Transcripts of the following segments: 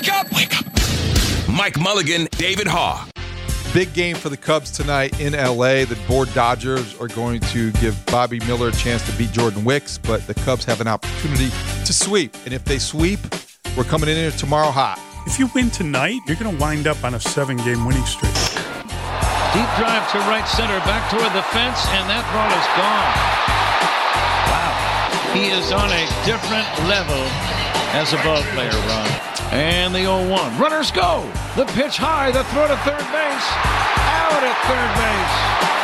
Wake up! Wake up! Mike Mulligan, David Haugh. Big game for the Cubs tonight in L.A. The bored Dodgers are going to give Bobby Miller a chance to beat Jordan Wicks, but the Cubs have an opportunity to sweep. And if they sweep, we're coming in here tomorrow hot. If you win tonight, you're going to wind up on a 7-game winning streak. Deep drive to right center, back toward the fence, and that ball is gone. Wow. He is on a different level as a ball player, Ron. And the 0-1. Runners go. The pitch high. The throw to third base. Out at third base.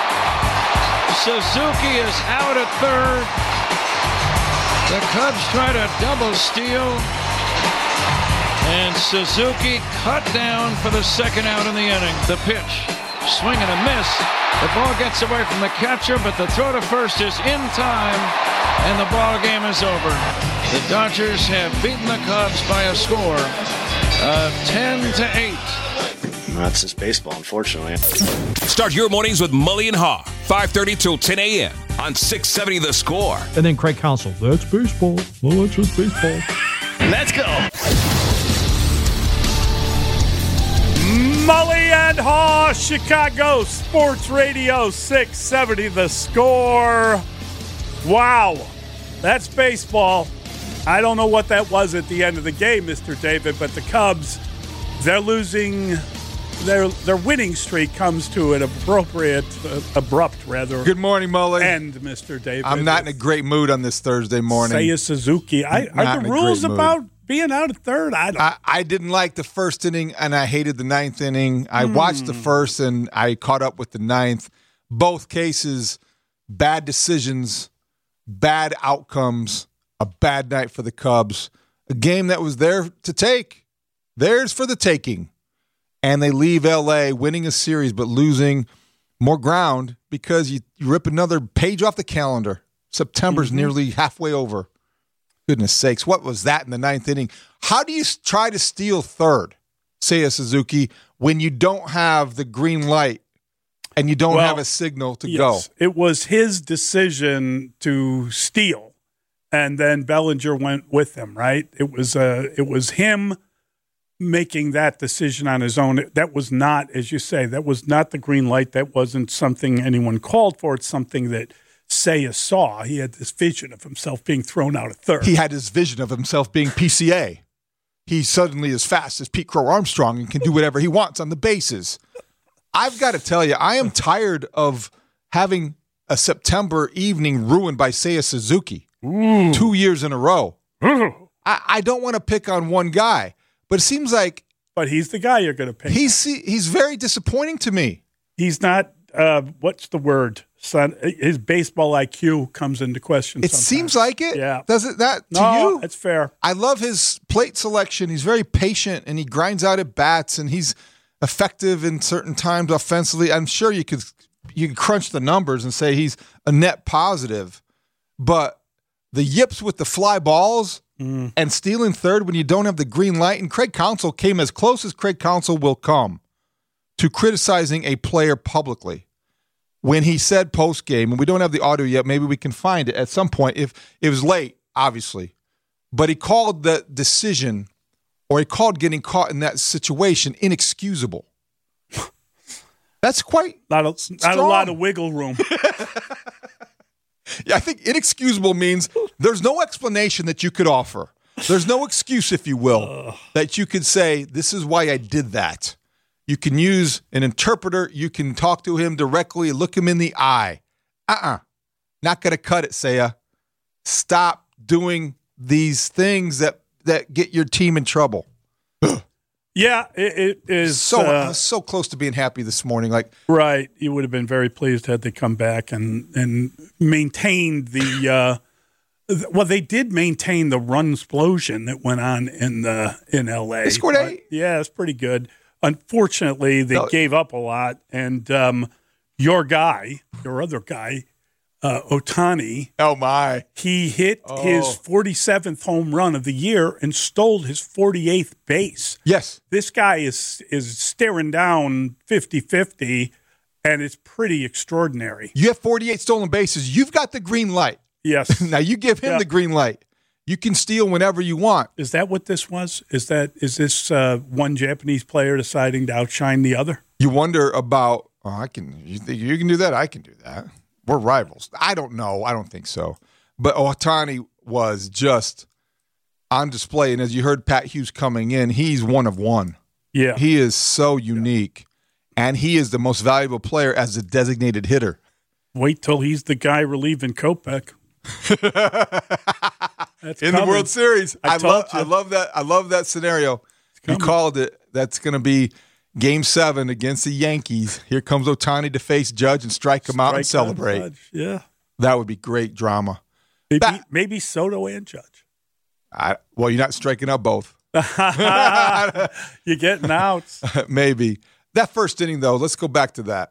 Suzuki is out at third. The Cubs try to double steal. And Suzuki cut down for the second out in the inning. The pitch. Swing and a miss. The ball gets away from the catcher, but the throw to first is in time. And the ball game is over. The Dodgers have beaten the Cubs by a score of 10-8. That's just baseball, unfortunately. Start your mornings with Mully and Haugh, 5:30 till 10 a.m. on 670 The Score. And then Craig Counsell, that's baseball. Well, that's just baseball. Let's go. Mully and Haugh, Chicago Sports Radio 670 The Score. Wow, that's baseball. I don't know what that was at the end of the game, Mr. David, but the Cubs, they're losing. Their winning streak comes to an abrupt Good morning, Mully. end, Mr. David. I'm not in a great mood on this Thursday morning. Seiya Suzuki. Are the rules about being out at third? I didn't like the first inning, and I hated the ninth inning. I watched the first, and I caught up with the ninth. Both cases, bad decisions, bad outcomes, a bad night for the Cubs. A game that was there to take. Theirs for the taking. And they leave L.A. winning a series but losing more ground because you rip another page off the calendar. September's nearly halfway over. Goodness sakes, what was that in the ninth inning? How do you try to steal third, Seiya Suzuki, when you don't have the green light and you don't have a signal to go? It was his decision to steal, and then Bellinger went with him, right? It was him making that decision on his own. That was not, as you say, that was not the green light. That wasn't something anyone called for. It's something that Seiya saw. He had this vision of himself being thrown out at third. He had his vision of himself being PCA. He suddenly is fast as Pete Crow Armstrong and can do whatever he wants on the bases. I've got to tell you, I am tired of having a September evening ruined by Seiya Suzuki 2 years in a row. I don't want to pick on one guy, but it seems like... But he's the guy you're going to pick. He's very disappointing to me. He's not, what's the word? Son, his baseball IQ comes into question sometimes. Seems like it. Yeah. Does it that to no, you? That's fair. I love his plate selection. He's very patient, and he grinds out at bats, and he's effective in certain times offensively. I'm sure you could crunch the numbers and say he's a net positive, but the yips with the fly balls and stealing third when you don't have the green light, and Craig Counsell came as close as Craig Counsell will come to criticizing a player publicly. When he said post-game, and we don't have the audio yet, maybe we can find it at some point. If it was late, obviously. But he called the decision, or he called getting caught in that situation, inexcusable. That's quite not a lot of wiggle room. Yeah, I think inexcusable means there's no explanation that you could offer. There's no excuse, if you will, that you could say, this is why I did that. You can use an interpreter. You can talk to him directly, look him in the eye. Not going to cut it, Seiya. Stop doing these things that get your team in trouble. Yeah, it is. I was so close to being happy this morning. Right. You would have been very pleased had they come back and maintained the well, they did maintain the run explosion that went on in L.A. They scored 8. Yeah, it's pretty good. Unfortunately, they gave up a lot, and your other guy, Ohtani. Oh, my. He hit his 47th home run of the year and stole his 48th base. Yes. This guy is staring down 50-50, and it's pretty extraordinary. You have 48 stolen bases. You've got the green light. Yes. Now you give him the green light. You can steal whenever you want. Is that what this was? Is this one Japanese player deciding to outshine the other? You wonder about, you can do that, I can do that. We're rivals. I don't know. I don't think so. But Ohtani was just on display. And as you heard Pat Hughes coming in, he's one of one. Yeah. He is so unique. And he is the most valuable player as a designated hitter. Wait till he's the guy relieving Kopech. In the World Series. I love that. I love that scenario. You called it. That's going to be Game 7 against the Yankees. Here comes Ohtani to face Judge and strike him out and celebrate. Judge. Yeah. That would be great drama. Maybe Soto and Judge. Well, you're not striking out both. You're getting outs. Maybe. That first inning, though, let's go back to that.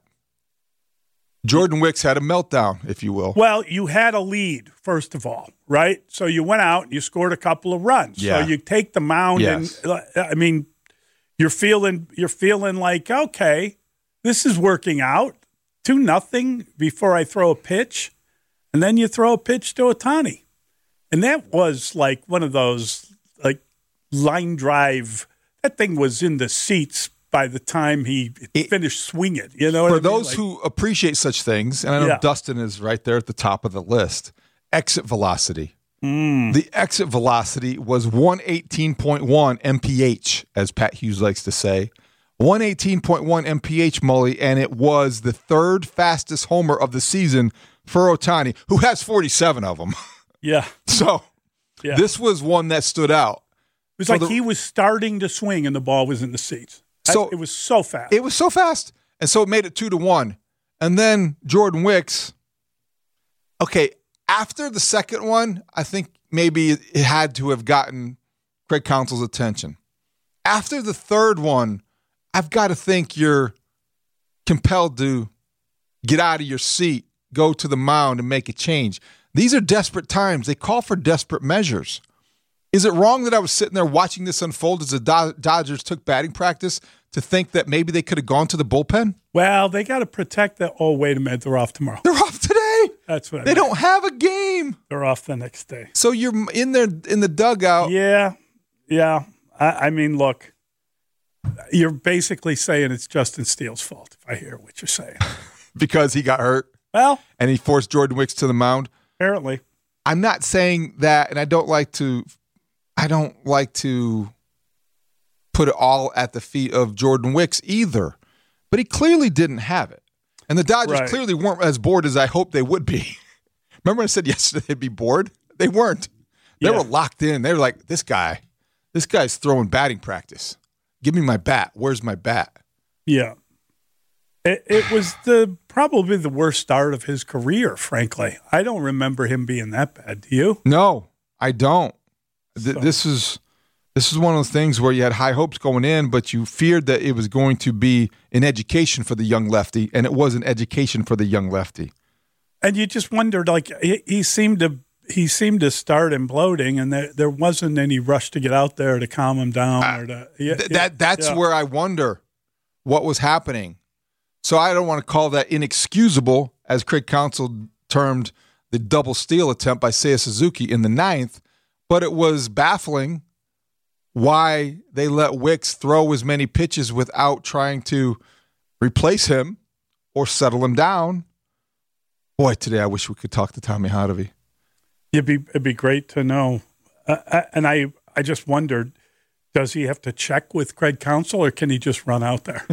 Jordan Wicks had a meltdown, if you will. Well, you had a lead, first of all, right? So you went out and you scored a couple of runs. Yeah. So you take the mound and, you're feeling like, okay, this is working out. 2-0 before I throw a pitch. And then you throw a pitch to Ohtani. And that was like one of those like line drive. That thing was in the seats by the time he finished swinging. You know what I mean? For those who appreciate such things, and I know Dustin is right there at the top of the list, exit velocity. The exit velocity was 118.1 mph, as Pat Hughes likes to say. 118.1 mph, Mully, and it was the third fastest homer of the season for Ohtani, who has 47 of them. Yeah. So this was one that stood out. It was he was starting to swing and the ball was in the seats. So it was so fast. It was so fast. And so it made it 2-1. And then Jordan Wicks, okay, after the second one, I think maybe it had to have gotten Craig Counsell's attention. After the third one, I've got to think you're compelled to get out of your seat, go to the mound, and make a change. These are desperate times. They call for desperate measures. Is it wrong that I was sitting there watching this unfold as the Dodgers took batting practice to think that maybe they could have gone to the bullpen? Well, they got to protect that. Oh, wait a minute. They're off tomorrow. They're off today. That's what I They meant. don't have a game. They're off the next day. So you're in there in the dugout. Yeah. I mean, look, you're basically saying it's Justin Steele's fault, if I hear what you're saying. Because he got hurt. Well. And he forced Jordan Wicks to the mound. Apparently. I'm not saying that, and I don't like to put it all at the feet of Jordan Wicks either. But he clearly didn't have it. And the Dodgers clearly weren't as bored as I hoped they would be. Remember I said yesterday they'd be bored? They weren't. They were locked in. They were like, this guy's throwing batting practice. Give me my bat. Where's my bat? Yeah. It was probably the worst start of his career, frankly. I don't remember him being that bad. Do you? No, I don't. This is one of those things where you had high hopes going in, but you feared that it was going to be an education for the young lefty, and it was an education for the young lefty. And you just wondered, like he seemed to start imploding, and there wasn't any rush to get out there to calm him down. That's where I wonder what was happening. So I don't want to call that inexcusable, as Craig Counsell termed the double steal attempt by Seiya Suzuki in the ninth, but it was baffling why they let Wicks throw as many pitches without trying to replace him or settle him down. Boy, today I wish we could talk to Tommy Hotovy. It'd be great to know. And I just wondered, does he have to check with Craig Counsell, or can he just run out there?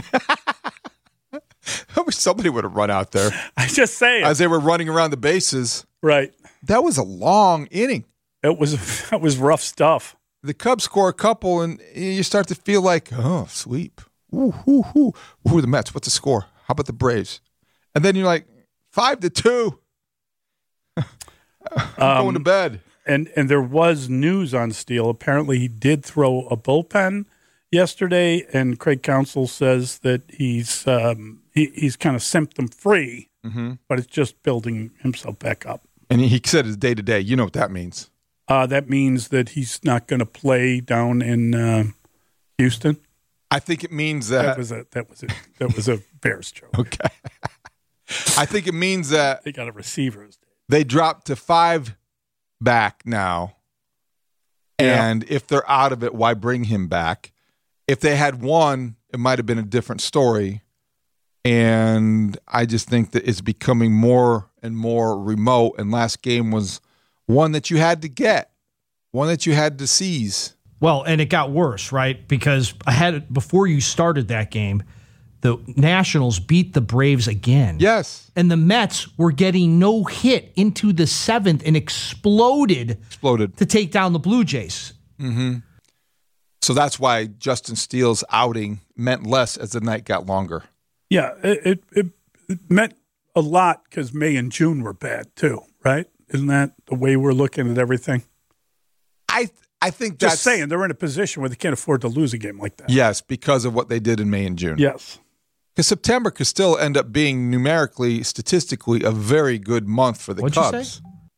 I wish somebody would have run out there. I just say it. As they were running around the bases. Right. That was a long inning. That was rough stuff. The Cubs score a couple, and you start to feel like, oh, sweep. Ooh. Who are the Mets? What's the score? How about the Braves? And then you're like, 5-2. Going to bed. And there was news on Steele. Apparently, he did throw a bullpen yesterday, and Craig Counsell says that he's kind of symptom free, but it's just building himself back up. And he said it's day to day. You know what that means? That means that he's not going to play down in Houston. I think it means that that was a Bears joke. Okay. I think it means that they got a receiver. They dropped to 5 back now And if they're out of it, why bring him back? If they had won, it might have been a different story. And I just think that it's becoming more and more remote. And last game was one that you had to get, one that you had to seize. Well, and it got worse, right? Because before you started that game, the Nationals beat the Braves again. Yes. And the Mets were getting no hit into the 7th and exploded to take down the Blue Jays. Mm-hmm. So that's why Justin Steele's outing meant less as the night got longer. Yeah, it meant a lot because May and June were bad too, right? Isn't that the way we're looking at everything? I think Just that's... saying, they're in a position where they can't afford to lose a game like that. Yes, because of what they did in May and June. Yes. Because September could still end up being numerically, statistically, a very good month for the What'd Cubs.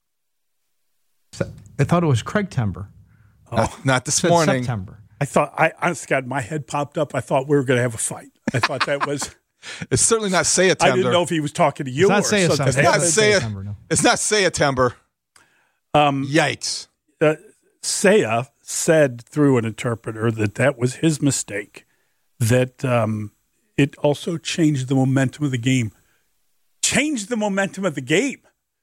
You say? I thought it was Craig Timber. Not this morning. September. I thought, honestly, God, my head popped up. I thought we were going to have a fight. I thought that was... It's certainly not September. I didn't know if he was talking to you or something. It's not September. It's not September. Yikes. Seiya said through an interpreter that was his mistake, that it also changed the momentum of the game. Changed the momentum of the game.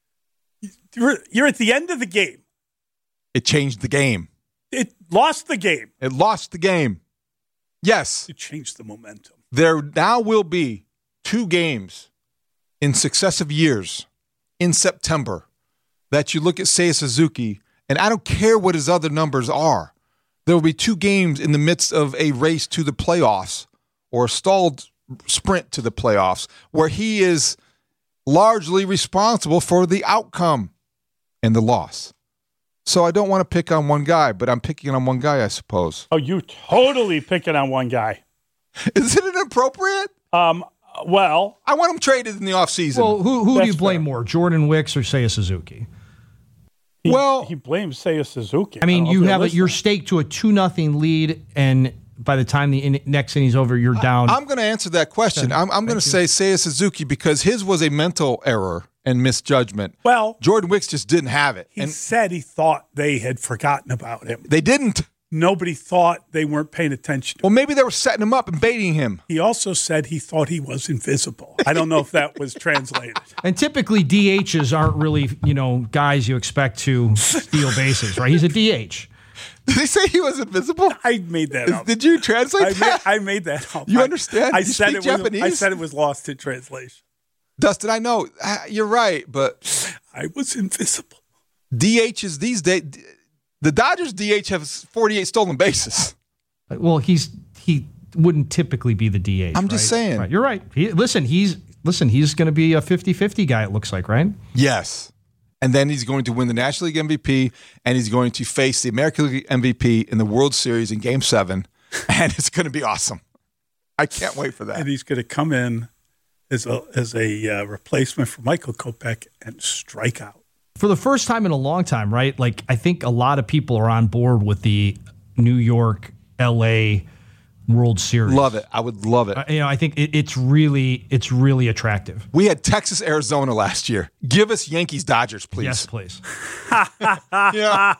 You're at the end of the game. It changed the game. It lost the game. It lost the game. Yes. It changed the momentum. There now will be 2 games in successive years in September that you look at Seiya Suzuki, and I don't care what his other numbers are. There will be 2 games in the midst of a race to the playoffs or a stalled sprint to the playoffs where he is largely responsible for the outcome and the loss. So I don't want to pick on one guy, but I'm picking on one guy, I suppose. Oh, you totally picking on one guy. Is it inappropriate? Well, I want him traded in the offseason. Well, who do you blame more, Jordan Wicks or Seiya Suzuki? He blames Seiya Suzuki. I mean, you have your stake to a 2-0 lead, and by the time the next inning's over, you're down. I'm going to answer that question. I'm going to say Seiya Suzuki because his was a mental error and misjudgment. Well, Jordan Wicks just didn't have it. He said he thought they had forgotten about him. They didn't. Nobody thought they weren't paying attention to him. Well, maybe they were setting him up and baiting him. He also said he thought he was invisible. I don't know if that was translated. And typically DHs aren't really, guys you expect to steal bases, right? He's a DH. Did he say he was invisible? I made that up. Did you translate that? I made that up. You understand? I said it Japanese? I said it was lost in translation. Dustin, I know. You're right, but... I was invisible. DHs these days... The Dodgers DH have 48 stolen bases. Well, he wouldn't typically be the DH. I'm just saying. Right. You're right. He's going to be a 50-50 guy, it looks like, right? Yes. And then he's going to win the National League MVP, and he's going to face the American League MVP in the World Series in Game 7, and it's going to be awesome. I can't wait for that. And he's going to come in as a replacement for Michael Kopech and strike out. For the first time in a long time, right? Like, I think a lot of people are on board with the New York, L.A. World Series. Love it. I would love it. I think it's really attractive. We had Texas, Arizona last year. Give us Yankees, Dodgers, please. Yes, please. Yeah.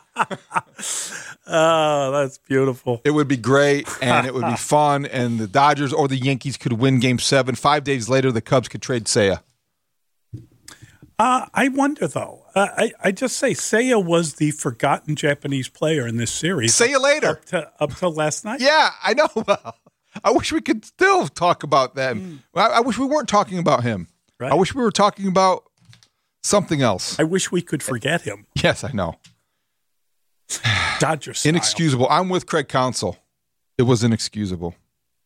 Oh, that's beautiful. It would be great, and it would be fun, and the Dodgers or the Yankees could win Game 7. 5 days later, the Cubs could trade Seiya. I wonder, though. I just say Seiya was the forgotten Japanese player in this series. Say you later. Up till last night. Yeah, I know. I wish we could still talk about that. I wish we weren't talking about him. Right. I wish we were talking about something else. I wish we could forget him. Yes, I know. Dodger style. Inexcusable. I'm with Craig Counsell. It was inexcusable.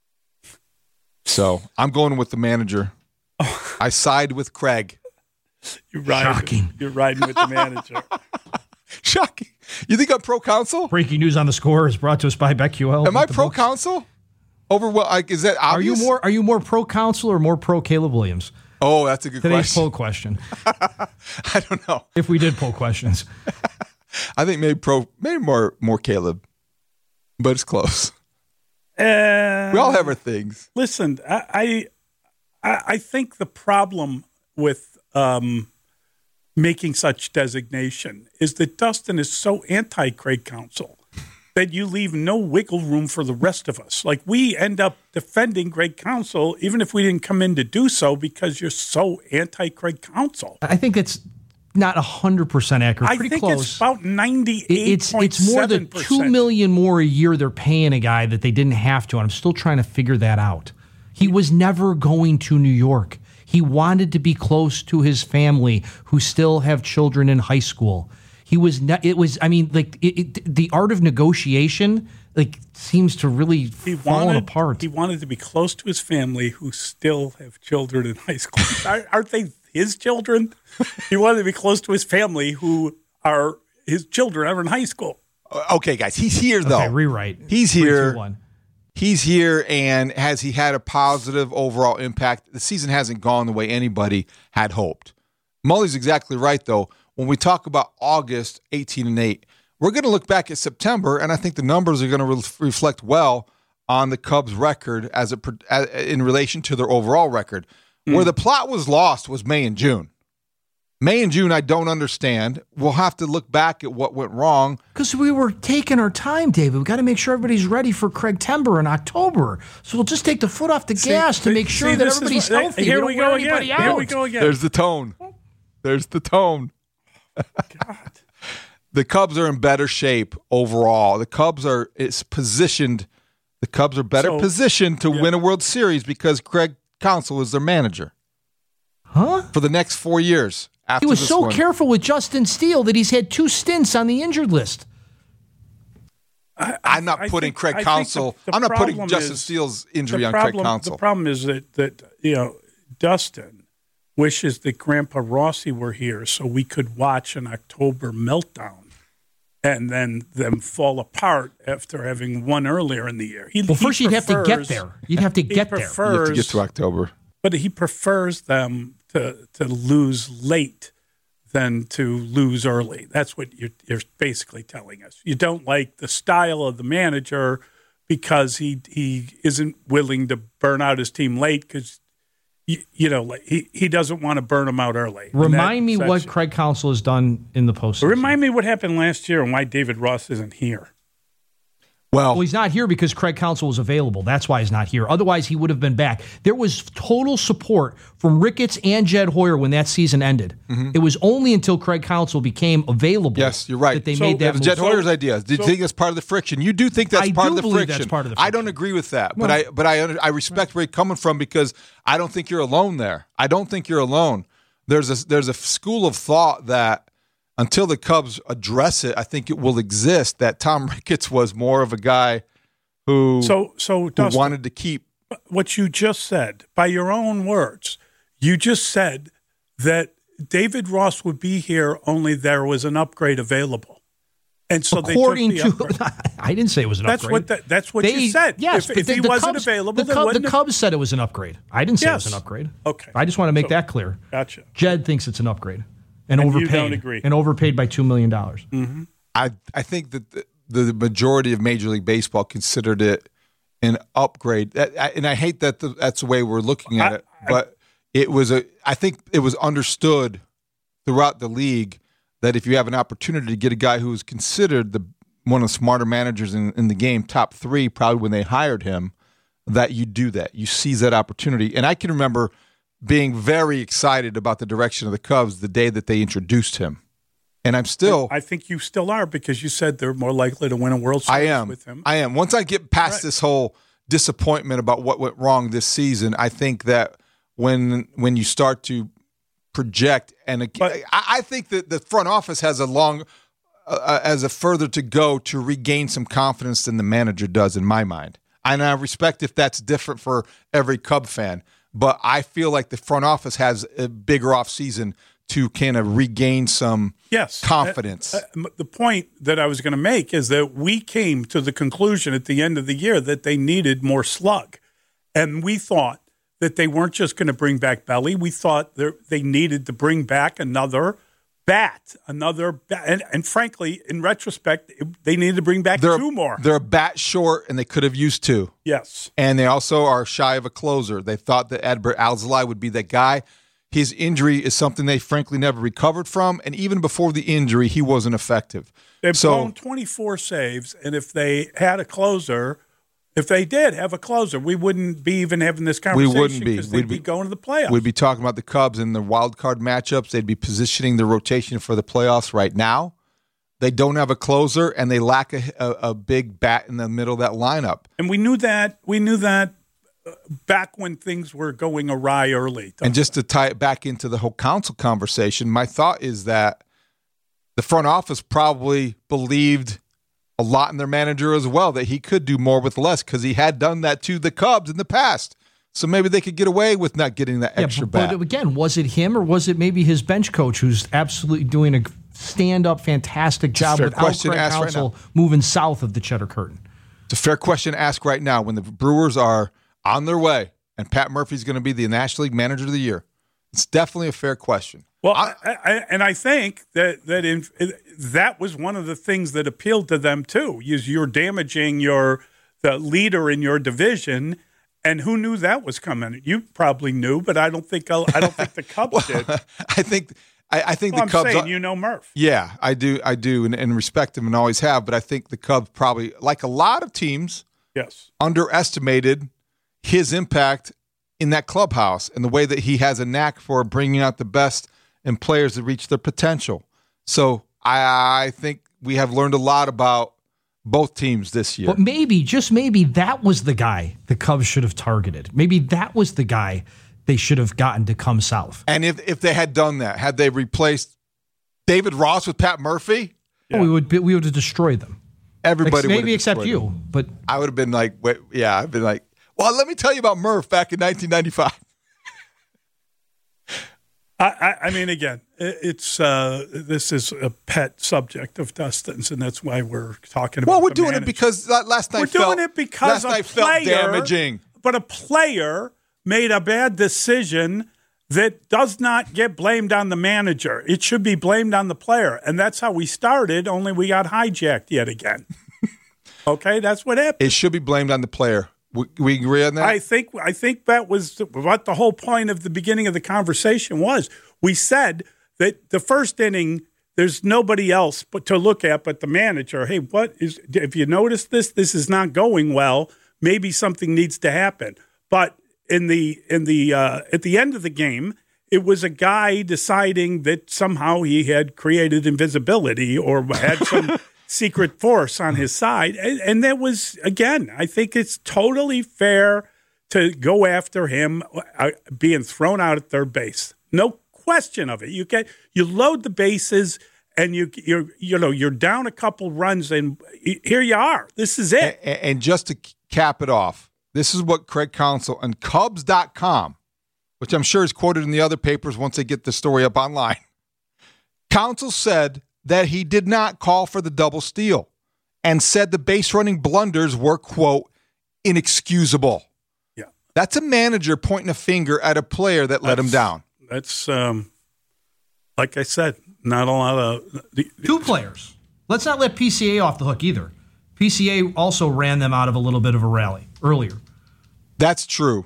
So I'm going with the manager. I side with Craig. Shocking. You're riding with the manager. Shocking. You think I'm pro Counsell? Breaking news on the score is brought to us by BetQL. Am I pro Counsell? Over what? Like, is that obvious? Are you more pro Counsell or more pro Caleb Williams? Oh, that's a good Today's question. poll question. I don't know. If we did poll questions. I think maybe more Caleb, but it's close. We all have our things. making such designation is that Dustin is so anti-Craig Counsell that you leave no wiggle room for the rest of us. Like, we end up defending Craig Counsell even if we didn't come in to do so because you're so anti-Craig Counsell. I think it's not 100% accurate. I Pretty think close. it's about 98.7%. It's more than $2 million more a year they're paying a guy that they didn't have to. And I'm still trying to figure that out. He was never going to New York. He wanted to be close to his family who still have children in high school. The art of negotiation seems to really fall apart. He wanted to be close to his family who still have children in high school. Aren't they his children? He wanted to be close to his family who are his children are in high school. Okay, guys, he's here though. Okay, rewrite. He's here. 3, 2, 1. He's here, and has he had a positive overall impact? The season hasn't gone the way anybody had hoped. Mully's exactly right, though. When we talk about August 18-8, we're going to look back at September, and I think the numbers are going to reflect well on the Cubs' record in relation to their overall record. Where the plot was lost was May and June. May and June, I don't understand. We'll have to look back at what went wrong. Because we were taking our time, David. We've got to make sure everybody's ready for Craig Timber in October. So we'll just take the foot off the gas to make sure that everybody's healthy. Here we go again. Here we go again. There's the tone. God. The Cubs are in better shape overall. The Cubs are positioned to win a World Series because Craig Counsell is their manager. For the next 4 years. He was so careful with Justin Steele that he's had 2 stints on the injured list. I'm not putting Craig Counsell. I'm not putting Justin Steele's injury on Craig Counsell. The problem is that Dustin wishes that Grandpa Rossi were here so we could watch an October meltdown and then them fall apart after having won earlier in the year. First you'd have to get there. You'd have to get there. You have to get to October. But he prefers them to lose late than to lose early. That's what you're basically telling us. You don't like the style of the manager because he isn't willing to burn out his team late because he doesn't want to burn them out early. Remind me what Craig Counsell has done in the postseason. Remind me what happened last year and why David Ross isn't here. Well, he's not here because Craig Counsell was available. That's why he's not here. Otherwise, he would have been back. There was total support from Ricketts and Jed Hoyer when that season ended. Mm-hmm. It was only until Craig Counsell became available. Yes, you're right. That they made that move. Jed Hoyer's idea. Do you think that's part of the friction? You do think that's part of the friction. That's part of the friction. I don't agree with that, but I respect where you're coming from because I don't think you're alone there. I don't think you're alone. There's a school of thought that until the Cubs address it, I think it will exist, that Tom Ricketts was more of a guy who Dustin, wanted to keep. What you just said, by your own words, you just said that David Ross would be here only there was an upgrade available. And so according they took the upgrade. I didn't say it was an upgrade. That's what you said. Yes, if he wasn't available, the Cubs said it was an upgrade. I didn't say it was an upgrade. Okay. I just want to make that clear. Gotcha. Jed thinks it's an upgrade. And overpaid. You don't agree. And overpaid by $2 million. Mm-hmm. I think that the majority of Major League Baseball considered it an upgrade. And I hate that that's the way we're looking at it. But I think it was understood throughout the league that if you have an opportunity to get a guy who is considered one of the smarter managers in the game, top 3 probably when they hired him, that you do that. You seize that opportunity. And I can remember being very excited about the direction of the Cubs the day that they introduced him. And I'm still... I think you still are because you said they're more likely to win a World Series with him. I am. Once I get past this whole disappointment about what went wrong this season, I think that when you start to project, I think that the front office has a further to go to regain some confidence than the manager does in my mind. And I respect if that's different for every Cub fan. But I feel like the front office has a bigger offseason to kind of regain some confidence. The point that I was going to make is that we came to the conclusion at the end of the year that they needed more slug. And we thought that they weren't just going to bring back Belly. We thought they needed to bring back another bat. And frankly, in retrospect, they needed to bring back 2 more. They're a bat short, and they could have used 2. Yes. And they also are shy of a closer. They thought that Adbert Alzolay would be that guy. his injury is something they frankly never recovered from, and even before the injury, he wasn't effective. They've blown 24 saves, and if they had a closer, if they did have a closer, we wouldn't be even having this conversation. We wouldn't be. Because they'd be going to the playoffs. We'd be talking about the Cubs in the wild card matchups. They'd be positioning the rotation for the playoffs right now. They don't have a closer, and they lack a big bat in the middle of that lineup. And we knew that. We knew that back when things were going awry early. And just to tie it back into the whole council conversation, my thought is that the front office probably believed a lot in their manager as well, that he could do more with less because he had done that to the Cubs in the past. So maybe they could get away with not getting that extra bat. But again, was it him or was it maybe his bench coach who's absolutely doing a stand-up fantastic job without Craig Counsell moving south of the Cheddar Curtain? It's a fair question to ask right now when the Brewers are on their way and Pat Murphy's going to be the National League Manager of the Year. It's definitely a fair question. Well, I think that was one of the things that appealed to them too. Is you're damaging the leader in your division, and who knew that was coming? You probably knew, but I don't think the Cubs did. I think the I'm Cubs. Saying, Murph. Yeah, I do, and respect him and always have. But I think the Cubs probably, like a lot of teams, underestimated his impact in that clubhouse and the way that he has a knack for bringing out the best in players that reach their potential. So I think we have learned a lot about both teams this year. But maybe, just maybe, that was the guy the Cubs should have targeted. Maybe that was the guy they should have gotten to come south. And if they had done that, had they replaced David Ross with Pat Murphy, we would have destroyed them. Everybody would have maybe except them. you. But I would have been like, I've been like, well, let me tell you about Murph back in 1995. I mean, again, it's this is a pet subject of Dustin's, and that's why we're talking about. Well, we're doing it because last night felt damaging. But a player made a bad decision that does not get blamed on the manager. It should be blamed on the player, and that's how we started. Only we got hijacked yet again. Okay, that's what happened. It should be blamed on the player. We agree on that? I think that was what the whole point of the beginning of the conversation was. We said that the first inning, there's nobody else but to look at but the manager. Hey, if you notice this is not going well, maybe something needs to happen. But at the end of the game, it was a guy deciding that somehow he had created invisibility or had some secret force on his side. And that was, again, I think it's totally fair to go after him being thrown out at third base. No question of it. You load the bases and you're down a couple runs and here you are. This is it. And just to cap it off, this is what Craig Counsell and Cubs.com, which I'm sure is quoted in the other papers once they get the story up online. Counsell said that he did not call for the double steal and said the base running blunders were, quote, inexcusable. Yeah. That's a manager pointing a finger at a player that let him down. That's, like I said, not a lot of... Two players. Let's not let PCA off the hook either. PCA also ran them out of a little bit of a rally earlier. That's true.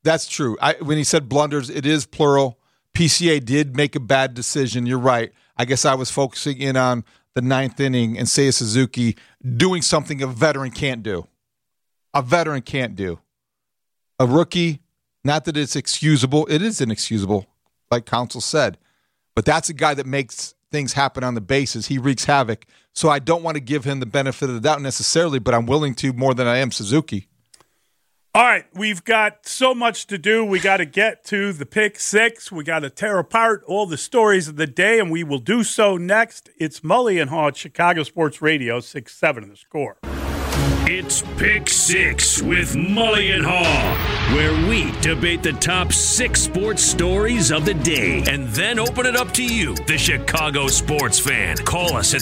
When he said blunders, it is plural. PCA did make a bad decision. You're right. I guess I was focusing in on the ninth inning and Seiya Suzuki doing something a veteran can't do. A veteran can't do. A rookie, not that it's excusable. It is inexcusable, like Counsell said. But that's a guy that makes things happen on the bases. He wreaks havoc. So I don't want to give him the benefit of the doubt necessarily, but I'm willing to more than I am Suzuki. All right, we've got so much to do. We got to get to the pick six. We got to tear apart all the stories of the day, and we will do so next. It's Mully and Haw at Chicago Sports Radio, 6-7 The Score. It's Pick Six with Mully and Haw, where we debate the top 6 sports stories of the day and then open it up to you, the Chicago sports fan. Call us at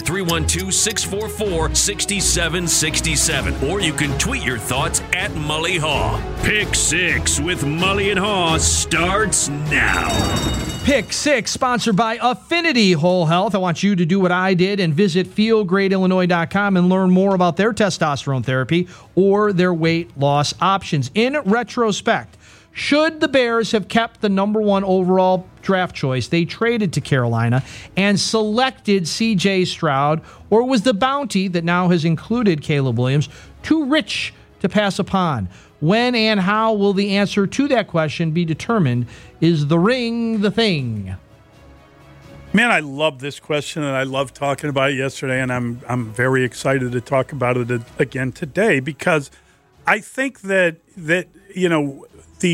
312-644-6767, or you can tweet your thoughts at Mully Haw. Pick Six with Mully and Haw starts now. Pick Six, sponsored by Affinity Whole Health. I want you to do what I did and visit feelgreatillinois.com and learn more about their testosterone therapy or their weight loss options. In retrospect, Should the Bears have kept the number 1 overall draft choice they traded to Carolina and selected C.J. Stroud, or was the bounty that now has included Caleb Williams too rich to pass upon? When and how will the answer to that question be determined? Is the ring the thing? Man, I love this question, and I loved talking about it yesterday, and I'm very excited to talk about it again today, because I think that you know,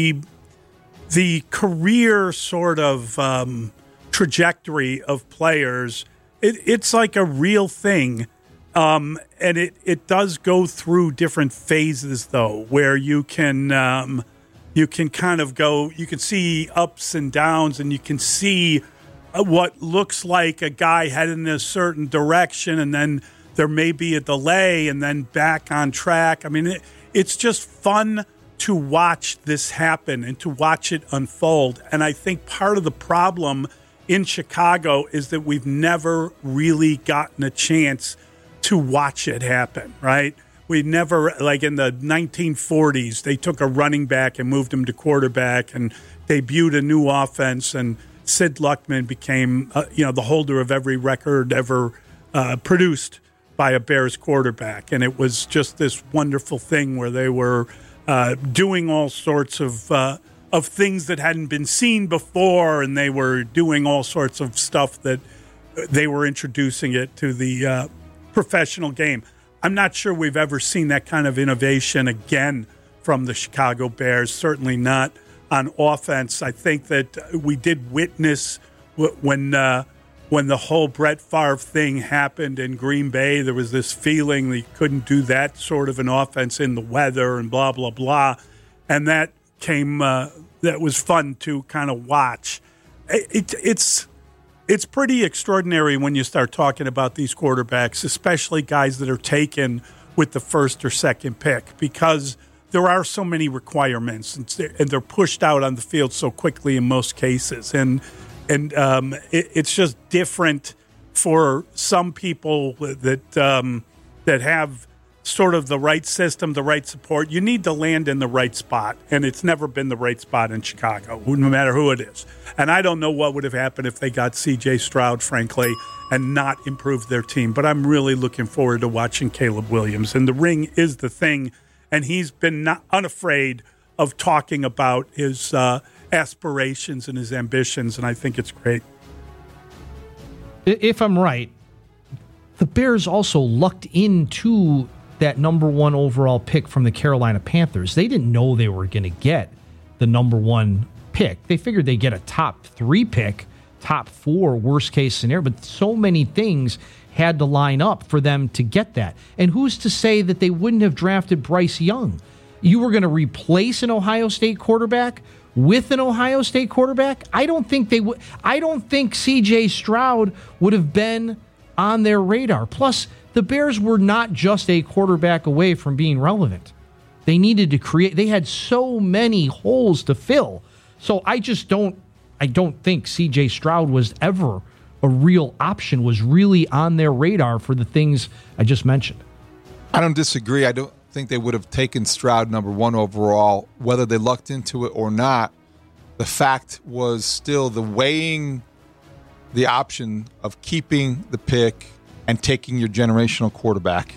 the career sort of trajectory of players, it's like a real thing. And it does go through different phases, though, where you can kind of go, you can see ups and downs, and you can see what looks like a guy heading in a certain direction, and then there may be a delay, and then back on track. I mean, it's just fun to watch this happen and to watch it unfold. And I think part of the problem in Chicago is that we've never really gotten a chance to watch it happen, right? We never, like in the 1940s, they took a running back and moved him to quarterback and debuted a new offense, and Sid Luckman became, the holder of every record ever produced by a Bears quarterback. And it was just this wonderful thing where they were doing all sorts of things that hadn't been seen before, and they were doing all sorts of stuff that they were introducing it to the professional game. I'm not sure we've ever seen that kind of innovation again from the Chicago Bears, certainly not on offense. I think that we did witness when the whole Brett Favre thing happened in Green Bay. There was this feeling they couldn't do that sort of an offense in the weather and blah, blah, blah. And that came, that was fun to kind of watch. It's pretty extraordinary when you start talking about these quarterbacks, especially guys that are taken with the first or second pick, because there are so many requirements, and they're pushed out on the field so quickly in most cases. And it's just different for some people that have sort of the right system, the right support. You need to land in the right spot, and it's never been the right spot in Chicago, no matter who it is. And I don't know what would have happened if they got C.J. Stroud, frankly, and not improved their team. But I'm really looking forward to watching Caleb Williams. And the ring is the thing, and he's been not unafraid of talking about his aspirations and his ambitions, and I think it's great. If I'm right, the Bears also lucked into that number 1 overall pick from the Carolina Panthers. They didn't know they were going to get the number 1 pick. They figured they'd get a top 3 pick, top 4 worst case scenario, but so many things had to line up for them to get that. And who's to say that they wouldn't have drafted Bryce Young? You were going to replace an Ohio State quarterback with an Ohio State quarterback? I don't think they would. I don't think C.J. Stroud would have been on their radar. Plus, the Bears were not just a quarterback away from being relevant. They needed to create. They had so many holes to fill. So I don't think C.J. Stroud was ever a real option, was really on their radar for the things I just mentioned. I don't disagree. I don't think they would have taken Stroud number 1 overall, whether they lucked into it or not. The fact was still the weighing the option of keeping the pick and taking your generational quarterback,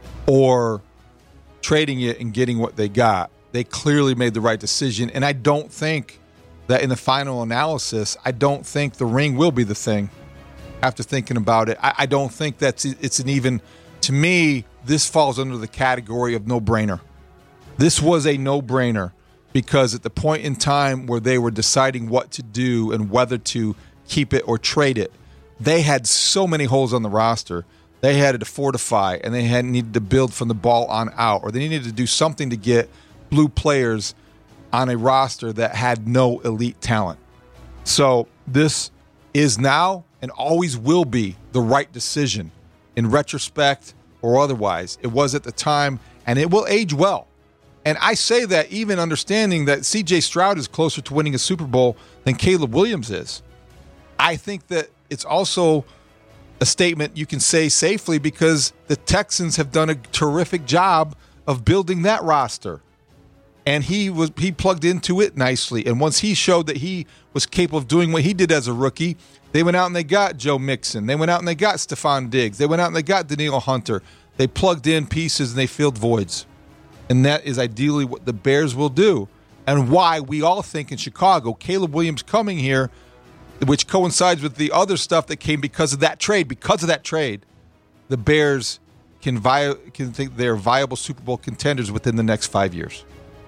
or trading it and getting what they got. They clearly made the right decision, and I don't think that in the final analysis, I don't think the ring will be the thing. After thinking about it, I don't think it's an even. To me, this falls under the category of no-brainer. This was a no-brainer because at the point in time where they were deciding what to do and whether to keep it or trade it, they had so many holes on the roster. They had to fortify, and they had needed to build from the ball on out, or they needed to do something to get blue players on a roster that had no elite talent. So this is now and always will be the right decision in retrospect or otherwise. It was at the time, and it will age well. And I say that even understanding that C.J. Stroud is closer to winning a Super Bowl than Caleb Williams is. I think that it's also a statement you can say safely because the Texans have done a terrific job of building that roster. And he plugged into it nicely. And once he showed that he was capable of doing what he did as a rookie, they went out and they got Joe Mixon. They went out and they got Stephon Diggs. They went out and they got Danielle Hunter. They plugged in pieces and they filled voids. And that is ideally what the Bears will do. And why we all think in Chicago, Caleb Williams coming here, which coincides with the other stuff that came because of that trade. Because of that trade, the Bears can think they're viable Super Bowl contenders within the next 5 years.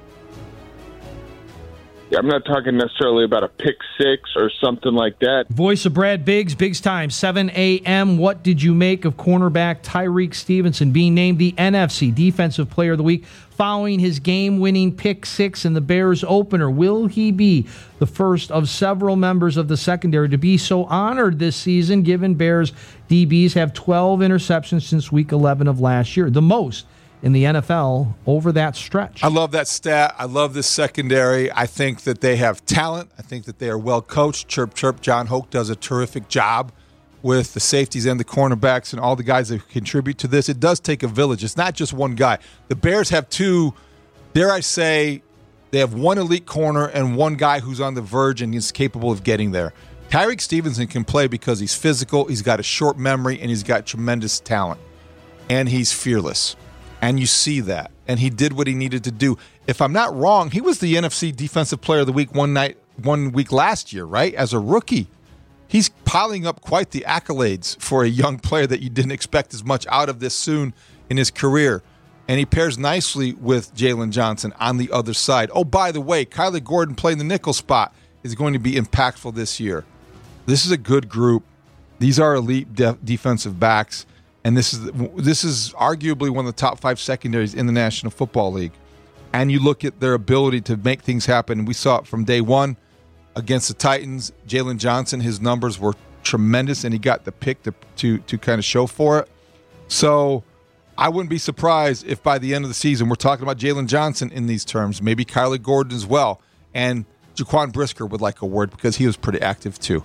Yeah, I'm not talking necessarily about a pick six or something like that. Voice of Brad Biggs, Biggs Time, 7 a.m. What did you make of cornerback Tyreek Stevenson being named the NFC Defensive Player of the Week following his game-winning pick six in the Bears opener? Will he be the first of several members of the secondary to be so honored this season, given Bears DBs have 12 interceptions since Week 11 of last year, the most in the NFL over that stretch? I love that stat. I love this secondary. I think that they have talent. I think that they are well coached. Chirp, chirp. John Hoke does a terrific job with the safeties and the cornerbacks and all the guys that contribute to this. It does take a village. It's not just one guy. The Bears have two, dare I say, they have one elite corner and one guy who's on the verge and is capable of getting there. Tyreek Stevenson can play because he's physical, he's got a short memory, and he's got tremendous talent. And he's fearless. And you see that. And he did what he needed to do. If I'm not wrong, he was the NFC Defensive Player of the Week one week last year, right? As a rookie. He's piling up quite the accolades for a young player that you didn't expect as much out of this soon in his career. And he pairs nicely with Jalen Johnson on the other side. Oh, by the way, Kyler Gordon playing the nickel spot is going to be impactful this year. This is a good group. These are elite defensive backs. And this is arguably one of the top 5 secondaries in the National Football League. And you look at their ability to make things happen. And we saw it from day one against the Titans. Jalen Johnson, his numbers were tremendous, and he got the pick to kind of show for it. So I wouldn't be surprised if by the end of the season we're talking about Jalen Johnson in these terms, maybe Kyler Gordon as well. And Jaquan Brisker would like a word because he was pretty active too.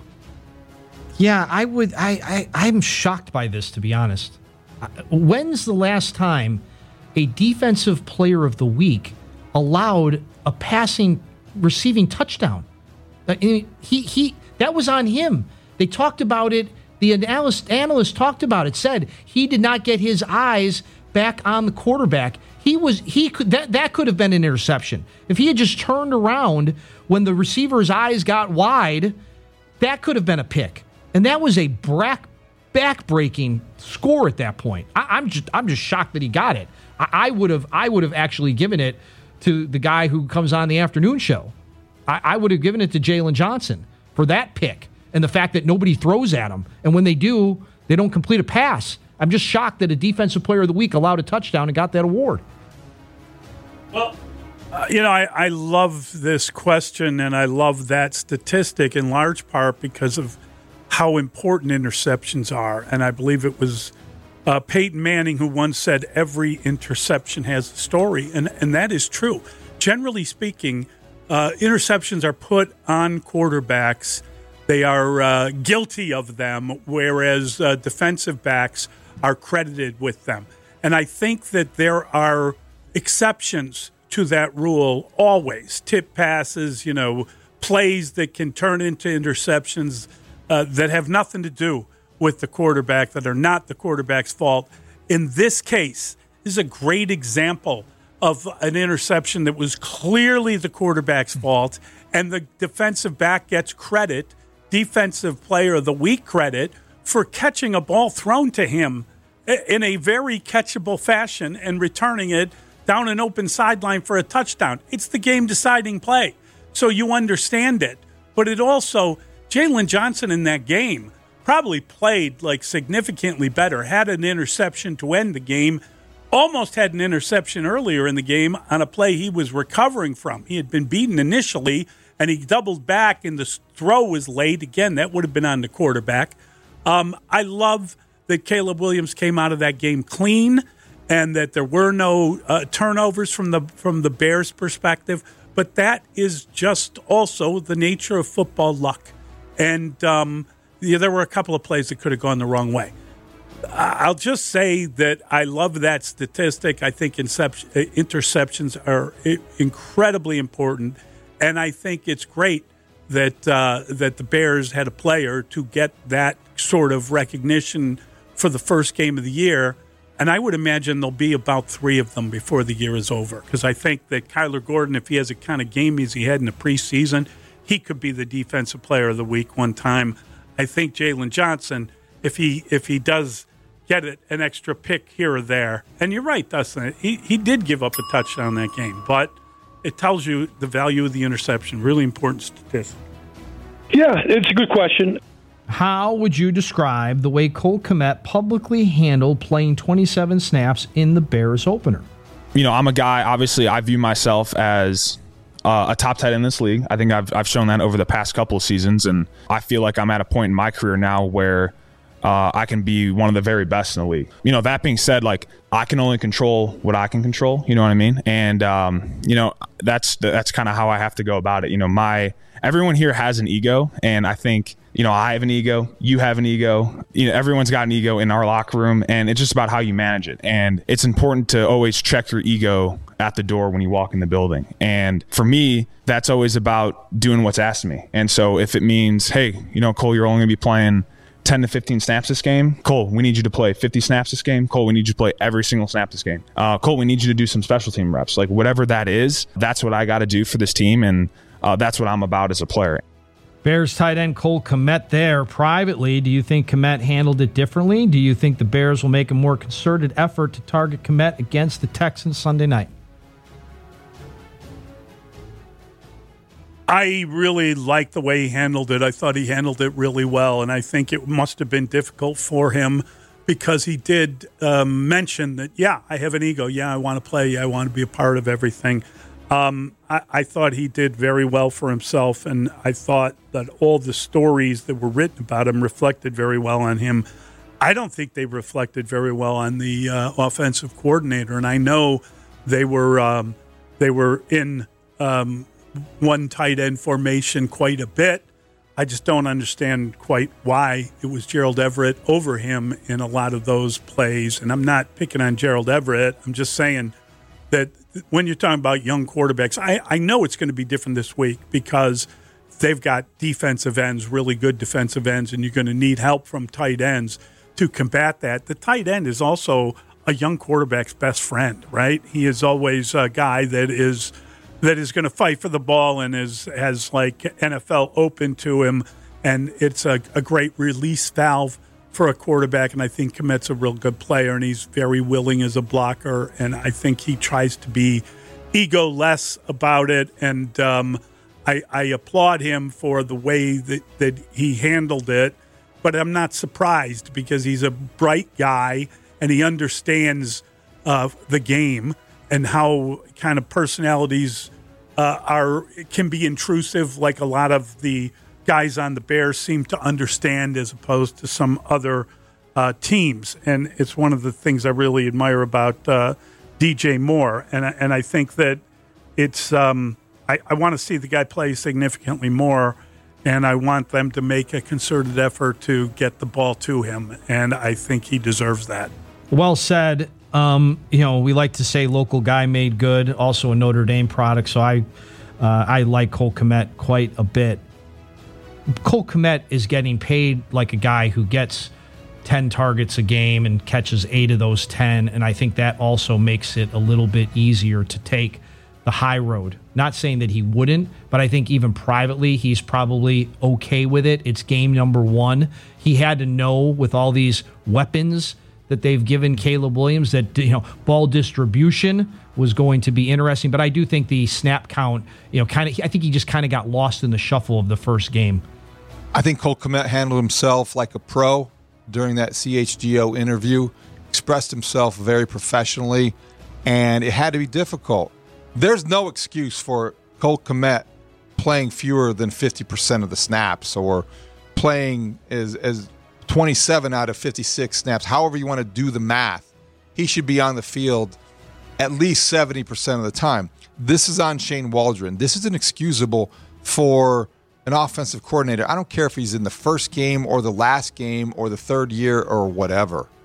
Yeah, I would. I'm shocked by this, to be honest. When's the last time a Defensive Player of the Week allowed a receiving touchdown? That was on him. They talked about it. The analyst talked about it. Said he did not get his eyes back on the quarterback. That could have been an interception if he had just turned around when the receiver's eyes got wide. That could have been a pick. And that was a back-breaking score at that point. I'm just shocked that he got it. I would have actually given it to the guy who comes on the afternoon show. I would have given it to Jalen Johnson for that pick and the fact that nobody throws at him. And when they do, they don't complete a pass. I'm just shocked that a Defensive Player of the Week allowed a touchdown and got that award. Well, I love this question, and I love that statistic in large part because of how important interceptions are. And I believe it was Peyton Manning who once said every interception has a story, and that is true. Generally speaking, interceptions are put on quarterbacks. They are guilty of them, whereas defensive backs are credited with them. And I think that there are exceptions to that rule always. Tip passes, plays that can turn into interceptions that have nothing to do with the quarterback, that are not the quarterback's fault. In this case, this is a great example of an interception that was clearly the quarterback's fault, and the defensive back gets credit, Defensive Player of the Week credit, for catching a ball thrown to him in a very catchable fashion and returning it down an open sideline for a touchdown. It's the game-deciding play, so you understand it. But it also, Jalen Johnson in that game probably played significantly better, had an interception to end the game, almost had an interception earlier in the game on a play he was recovering from. He had been beaten initially, and he doubled back, and the throw was late. Again, that would have been on the quarterback. I love that Caleb Williams came out of that game clean and that there were no turnovers from the Bears' perspective. But that is just also the nature of football luck. And there were a couple of plays that could have gone the wrong way. I'll just say that I love that statistic. I think interceptions are incredibly important, and I think it's great that that the Bears had a player to get that sort of recognition for the first game of the year. And I would imagine there'll be about 3 of them before the year is over, because I think that Kyler Gordon, if he has a kind of game as he had in the preseason, he could be the defensive player of the week one time. I think Jalen Johnson, if he does get an extra pick here or there, and you're right, Dustin, he did give up a touchdown that game, but it tells you the value of the interception. Really important statistic. Yeah, it's a good question. How would you describe the way Cole Kmet publicly handled playing 27 snaps in the Bears opener? You know, I'm a guy, obviously, I view myself as a top tight end in this league. I think I've shown that over the past couple of seasons, and I feel like I'm at a point in my career now where I can be one of the very best in the league. You know, that being said, like, I can only control what I can control, you know what I mean? And, you know, that's kind of how I have to go about it. You know, everyone here has an ego, and I think, you know, I have an ego, you have an ego, you know, everyone's got an ego in our locker room, and it's just about how you manage it. And it's important to always check your ego at the door when you walk in the building. And for me, that's always about doing what's asked of me. And so if it means, hey, you know, Cole, you're only going to be playing 10 to 15 snaps this game. Cole, we need you to play 50 snaps this game. Cole, we need you to play every single snap this game. Cole, we need you to do some special team reps. Like, whatever that is, that's what I got to do for this team, and that's what I'm about as a player. Bears tight end Cole Kmet there. Privately, do you think Kmet handled it differently? Do you think the Bears will make a more concerted effort to target Kmet against the Texans Sunday night? I really liked the way he handled it. I thought he handled it really well, and I think it must have been difficult for him because he did mention that, yeah, I have an ego. Yeah, I want to play. Yeah, I want to be a part of everything. I thought he did very well for himself, and I thought that all the stories that were written about him reflected very well on him. I don't think they reflected very well on the offensive coordinator, and I know they were in one tight end formation quite a bit. I just don't understand quite why it was Gerald Everett over him in a lot of those plays. And I'm not picking on Gerald Everett. I'm just saying that when you're talking about young quarterbacks, I know it's going to be different this week because they've got defensive ends, really good defensive ends, and you're going to need help from tight ends to combat that. The tight end is also a young quarterback's best friend, right? He is always a guy that is going to fight for the ball and has like NFL open to him, and it's a great release valve for a quarterback, and I think Kmet's a real good player, and he's very willing as a blocker, and I think he tries to be ego-less about it, and I applaud him for the way that he handled it, but I'm not surprised because he's a bright guy, and he understands the game and how kind of personalities can be intrusive, like a lot of the guys on the Bears seem to understand as opposed to some other teams. And it's one of the things I really admire about DJ Moore. And I think that it's I want to see the guy play significantly more, and I want them to make a concerted effort to get the ball to him. And I think he deserves that. Well said. You know, we like to say local guy made good, also a Notre Dame product, so I like Cole Kmet quite a bit. Cole Kmet is getting paid like a guy who gets 10 targets a game and catches 8 of those 10, and I think that also makes it a little bit easier to take the high road. Not saying that he wouldn't, but I think even privately he's probably okay with it. It's game number 1. He had to know with all these weapons that they've given Caleb Williams that, you know, ball distribution was going to be interesting. But I do think the snap count, you know, I think he just kind of got lost in the shuffle of the first game. I think Cole Kmet handled himself like a pro during that CHGO interview, expressed himself very professionally, and it had to be difficult. There's no excuse for Cole Kmet playing fewer than 50% of the snaps or playing as 27 out of 56 snaps, however you want to do the math. He should be on the field at least 70% of the time. This is on Shane Waldron. This is inexcusable for an offensive coordinator. I don't care if he's in the first game or the last game or the third year or whatever.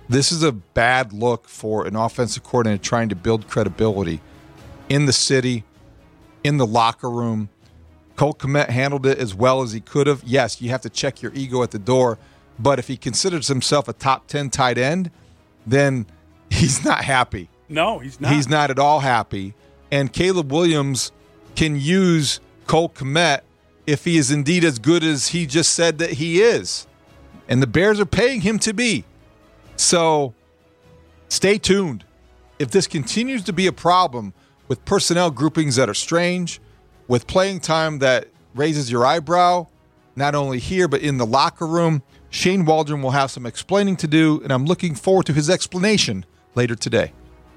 This is a bad look for an offensive coordinator trying to build credibility in the city, in the locker room. Cole Kmet handled it as well as he could have. Yes, you have to check your ego at the door, but if he considers himself a top 10 tight end, then he's not happy. No, he's not. He's not at all happy. And Caleb Williams can use Cole Kmet if he is indeed as good as he just said that he is. And the Bears are paying him to be. So stay tuned. If this continues to be a problem with personnel groupings that are strange, with playing time that raises your eyebrow, not only here but in the locker room, Shane Waldron will have some explaining to do, and I'm looking forward to his explanation later today.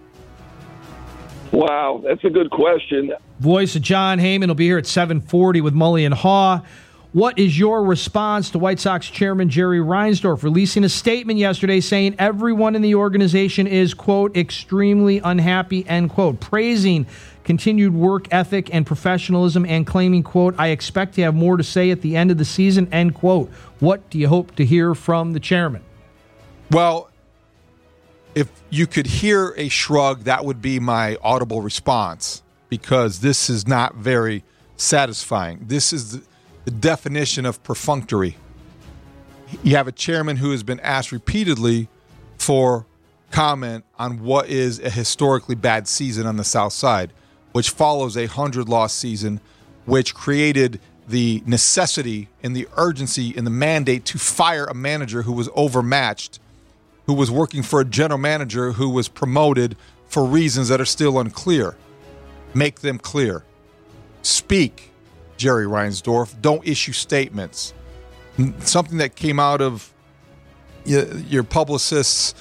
Wow, that's a good question. Voice of John Heyman will be here at 7:40 with Mully and Haw. What is your response to White Sox chairman Jerry Reinsdorf releasing a statement yesterday saying everyone in the organization is, quote, extremely unhappy, end quote, praising continued work ethic and professionalism and claiming, quote, I expect to have more to say at the end of the season, end quote. What do you hope to hear from the chairman? Well, if you could hear a shrug, that would be my audible response, because this is not very satisfying. This is the definition of perfunctory. You have a chairman who has been asked repeatedly for comment on what is a historically bad season on the South Side, which follows a 100-loss season, which created the necessity and the urgency and the mandate to fire a manager who was overmatched, who was working for a general manager who was promoted for reasons that are still unclear. Make them clear. Speak, Jerry Reinsdorf. Don't issue statements. Something that came out of your publicist's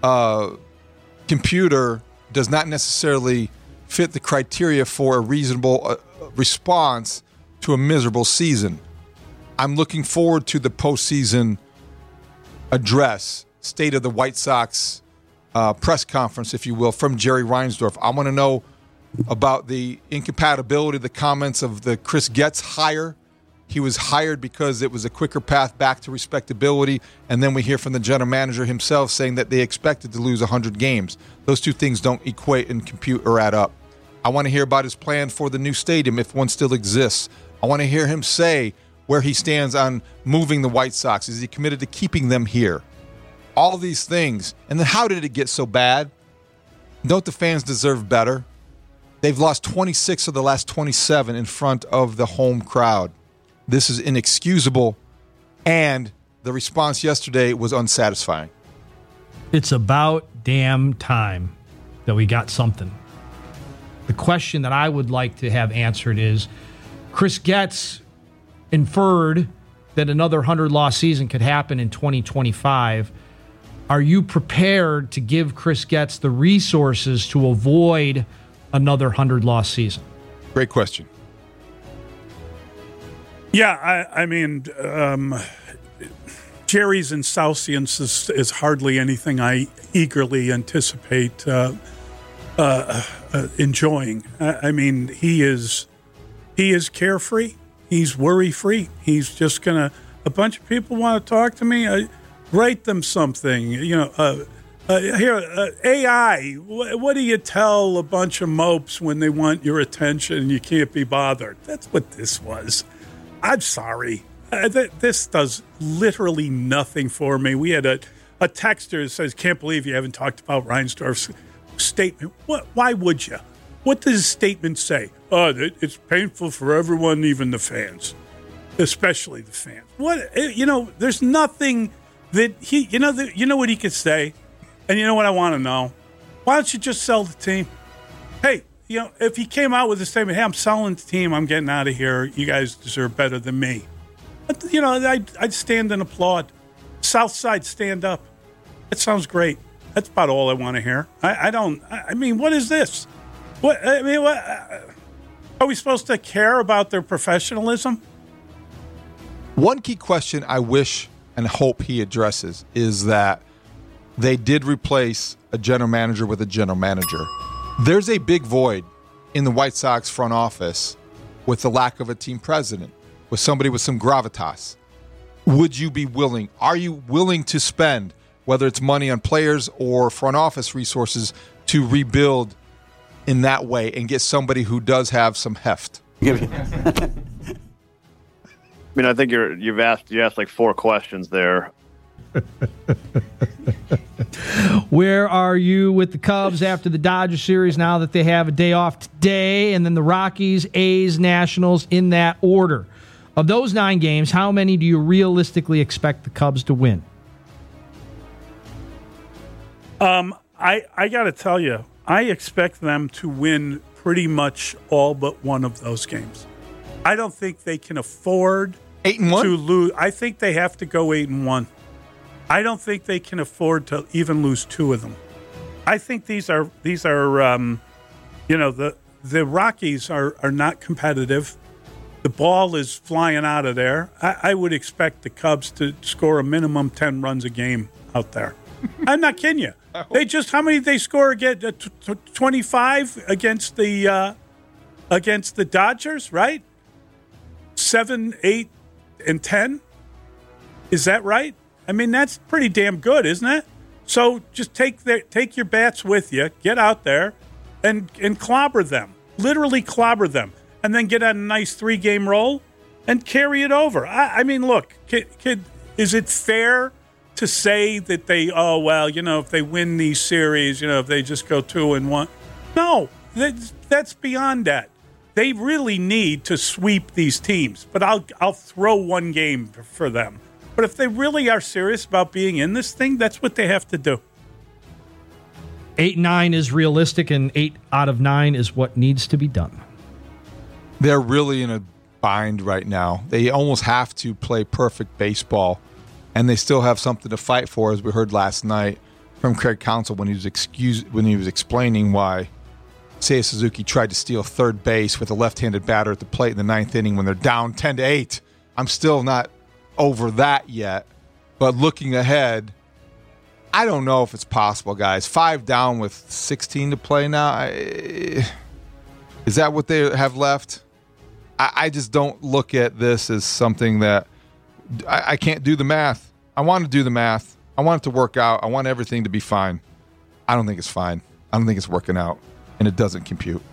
computer does not necessarily fit the criteria for a reasonable response to a miserable season. I'm looking forward to the postseason address, State of the White Sox press conference, if you will, from Jerry Reinsdorf. I want to know about the incompatibility, the comments of the Chris Getz hire. He was hired because it was a quicker path back to respectability, and then we hear from the general manager himself saying that they expected to lose 100 games. Those two things don't equate and compute or add up. I want to hear about his plan for the new stadium, if one still exists. I want to hear him say where he stands on moving the White Sox. Is he committed to keeping them here? All these things. And then how did it get so bad? Don't the fans deserve better? They've lost 26 of the last 27 in front of the home crowd. This is inexcusable, and the response yesterday was unsatisfying. It's about damn time that we got something. The question that I would like to have answered is, Chris Getz inferred that another 100-loss season could happen in 2025. Are you prepared to give Chris Getz the resources to avoid another 100-loss season? Great question. Yeah, I mean, Jerry's insouciance is hardly anything I eagerly anticipate enjoying. I mean, he is carefree. He's worry-free. He's just gonna. A bunch of people want to talk to me. Write them something. You know, AI. What do you tell a bunch of mopes when they want your attention and you can't be bothered? That's what this was. I'm sorry. This does literally nothing for me. We had a texter that says, "Can't believe you haven't talked about Reinsdorf's statement." What? Why would you? What does his statement say? Oh, it's painful for everyone, even the fans, especially the fans. What? You know, there's nothing that he. You know what he could say, and you know what I want to know. Why don't you just sell the team? Hey. You know, if he came out with a statement, hey, I'm selling the team, I'm getting out of here, you guys deserve better than me. But, you know, I'd stand and applaud. South Side, stand up. That sounds great. That's about all I want to hear. I mean, what is this? What are we supposed to care about their professionalism? One key question I wish and hope he addresses is that they did replace a general manager with a general manager. There's a big void in the White Sox front office with the lack of a team president, with somebody with some gravitas. Would you be willing? Are you willing to spend whether it's money on players or front office resources, to rebuild in that way and get somebody who does have some heft. I mean, I think you asked like 4 questions there. Where are you with the Cubs after the Dodgers series now that they have a day off today, and then the Rockies, A's, Nationals in that order? Of those 9 games, how many do you realistically expect the Cubs to win? I got to tell you, I expect them to win pretty much all but one of those games. I don't think they can afford 8-1 to lose. I think they have to go 8-1. I don't think they can afford to even lose 2 of them. I think these are the Rockies are not competitive. The ball is flying out of there. I would expect the Cubs to score a minimum 10 runs a game out there. I'm not kidding you. How many did they score again? 25 against the Dodgers, right? 7, 8, and 10. Is that right? I mean, that's pretty damn good, isn't it? So just take your bats with you, get out there, and clobber them. Literally clobber them. And then get on a nice 3-game roll and carry it over. I mean, look, is it fair to say that if they win these series, if they just go 2-1? No, that's beyond that. They really need to sweep these teams. But I'll throw 1 game for them. But if they really are serious about being in this thing, that's what they have to do. 8-9 is realistic, and 8 out of 9 is what needs to be done. They're really in a bind right now. They almost have to play perfect baseball, and they still have something to fight for, as we heard last night from Craig Counsell when he was explaining why Seiya Suzuki tried to steal third base with a left-handed batter at the plate in the 9th inning when they're down 10-8. I'm still not over that yet, but looking ahead, I don't know if it's possible, guys. 5 down with 16 to play now. Is that what they have left? I just don't look at this as something that I can't do the math. I want to do the math. I want it to work out. I want everything to be fine. I don't think it's fine. I don't think it's working out, and it doesn't compute.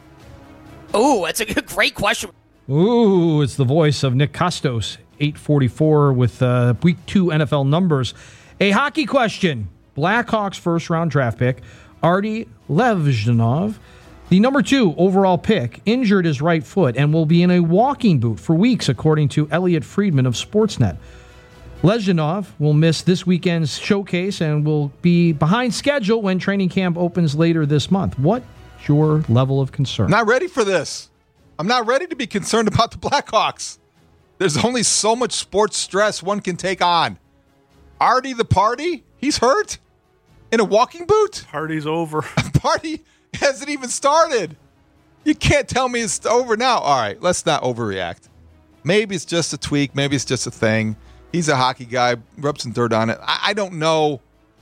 Ooh, that's a great question. Ooh, it's the voice of Nick Costos, 844 with Week 2 NFL numbers. A hockey question. Blackhawks first-round draft pick, Artemi Levzhinov, the number 2 overall pick, injured his right foot and will be in a walking boot for weeks, according to Elliot Friedman of Sportsnet. Levzhinov will miss this weekend's showcase and will be behind schedule when training camp opens later this month. What's your level of concern? Not ready for this. I'm not ready to be concerned about the Blackhawks. There's only so much sports stress one can take on. Artie the party, he's hurt in a walking boot. Party's over. Party hasn't even started. You can't tell me it's over now. All right, let's not overreact. Maybe it's just a tweak. Maybe it's just a thing. He's a hockey guy. Rub some dirt on it. I don't know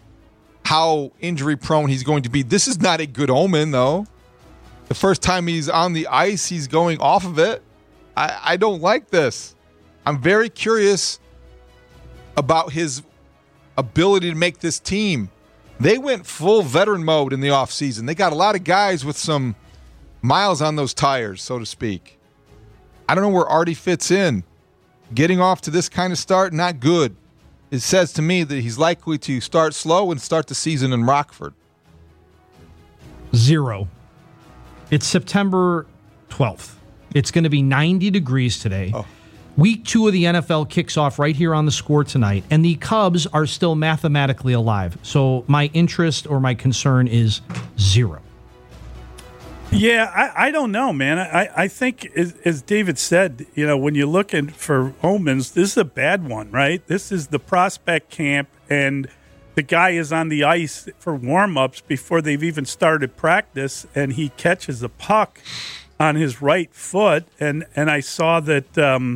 how injury prone he's going to be. This is not a good omen, though. The first time he's on the ice, he's going off of it. I don't like this. I'm very curious about his ability to make this team. They went full veteran mode in the offseason. They got a lot of guys with some miles on those tires, so to speak. I don't know where Artie fits in. Getting off to this kind of start, not good. It says to me that he's likely to start slow and start the season in Rockford. 0. It's September 12th. It's going to be 90 degrees today. Oh. Week 2 of the NFL kicks off right here on the Score tonight, and the Cubs are still mathematically alive. So my interest or my concern is 0. Yeah, I don't know, man. I think, as David said, when you're looking for omens, this is a bad one, right? This is the prospect camp, and the guy is on the ice for warm-ups before they've even started practice, and he catches a puck on his right foot, and I saw that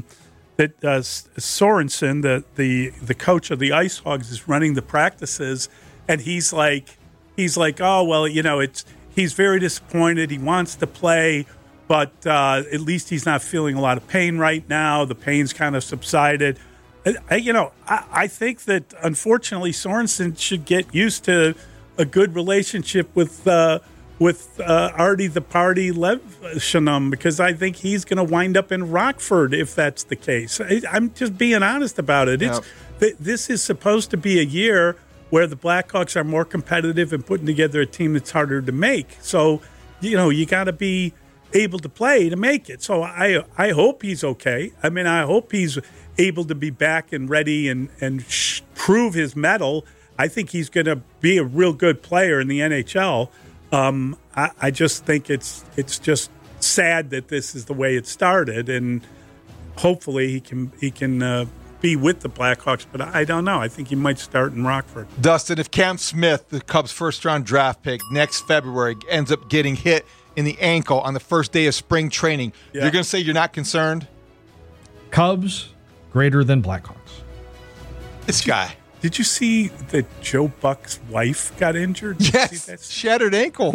Sorensen, the coach of the Ice Hogs, is running the practices, and he's like, oh well, he's very disappointed. He wants to play, but at least he's not feeling a lot of pain right now. The pain's kind of subsided. I think that unfortunately Sorensen should get used to a good relationship with Artie the Party Levshinum, because I think he's going to wind up in Rockford if that's the case. I'm just being honest about it. This is supposed to be a year where the Blackhawks are more competitive and putting together a team that's harder to make. So, you got to be able to play to make it. So I hope he's okay. I mean, I hope he's able to be back and ready and prove his mettle. I think he's going to be a real good player in the NHL. I just think it's just sad that this is the way it started, and hopefully he can be with the Blackhawks. But I don't know. I think he might start in Rockford. Dustin, if Cam Smith, the Cubs' first-round draft pick next February, ends up getting hit in the ankle on the first day of spring training, you're going to say you're not concerned? Cubs greater than Blackhawks. This guy. Did you see that Joe Buck's wife got injured? Yes, shattered ankle.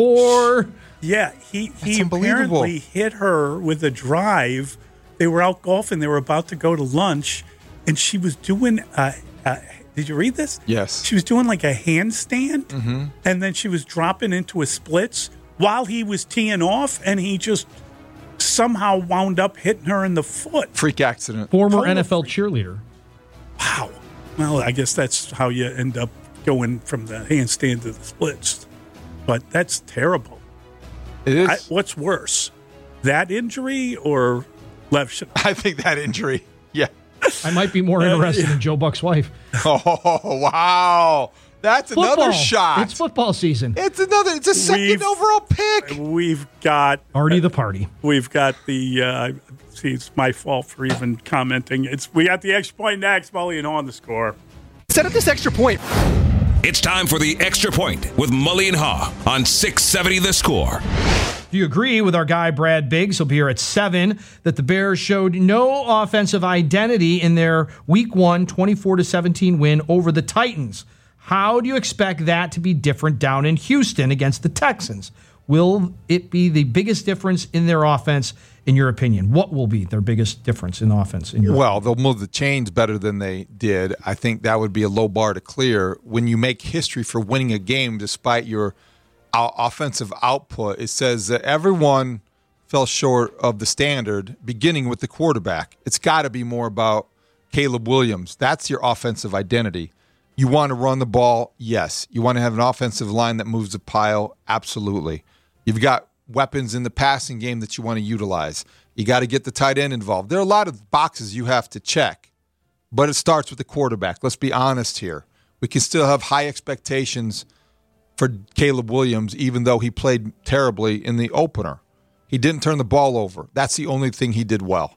He apparently hit her with a drive. They were out golfing. They were about to go to lunch, and she was doing did you read this? Yes. She was doing like a handstand, and then she was dropping into a splits while he was teeing off, and he just somehow wound up hitting her in the foot. Freak accident. Former NFL cheerleader. Wow. Well, I guess that's how you end up going from the handstand to the splits. But that's terrible. It is. What's worse, that injury or Levshin? I think that injury. Yeah. I might be more interested in Joe Buck's wife. Oh, wow. That's another shot. It's football season. It's a second overall pick. We've got Artie the Party. We've got the see, it's my fault for even commenting. We got the extra point next, Mully, and on the score. Set up this extra point. It's time for the Extra Point with Mully and Haw on 670 The Score. Do you agree with our guy Brad Biggs? He'll be here at 7, that the Bears showed no offensive identity in their Week 1 24-17 win over the Titans. How do you expect that to be different down in Houston against the Texans? Will it be the biggest difference in their offense, in your opinion? What will be their biggest difference in offense, in your opinion? They'll move the chains better than they did. I think that would be a low bar to clear. When you make history for winning a game despite your offensive output, it says that everyone fell short of the standard, beginning with the quarterback. It's got to be more about Caleb Williams. That's your offensive identity. You want to run the ball? Yes. You want to have an offensive line that moves the pile? Absolutely. You've got weapons in the passing game that you want to utilize. You got to get the tight end involved. There are a lot of boxes you have to check, but it starts with the quarterback. Let's be honest here. We can still have high expectations for Caleb Williams, even though he played terribly in the opener. He didn't turn the ball over. That's the only thing he did well.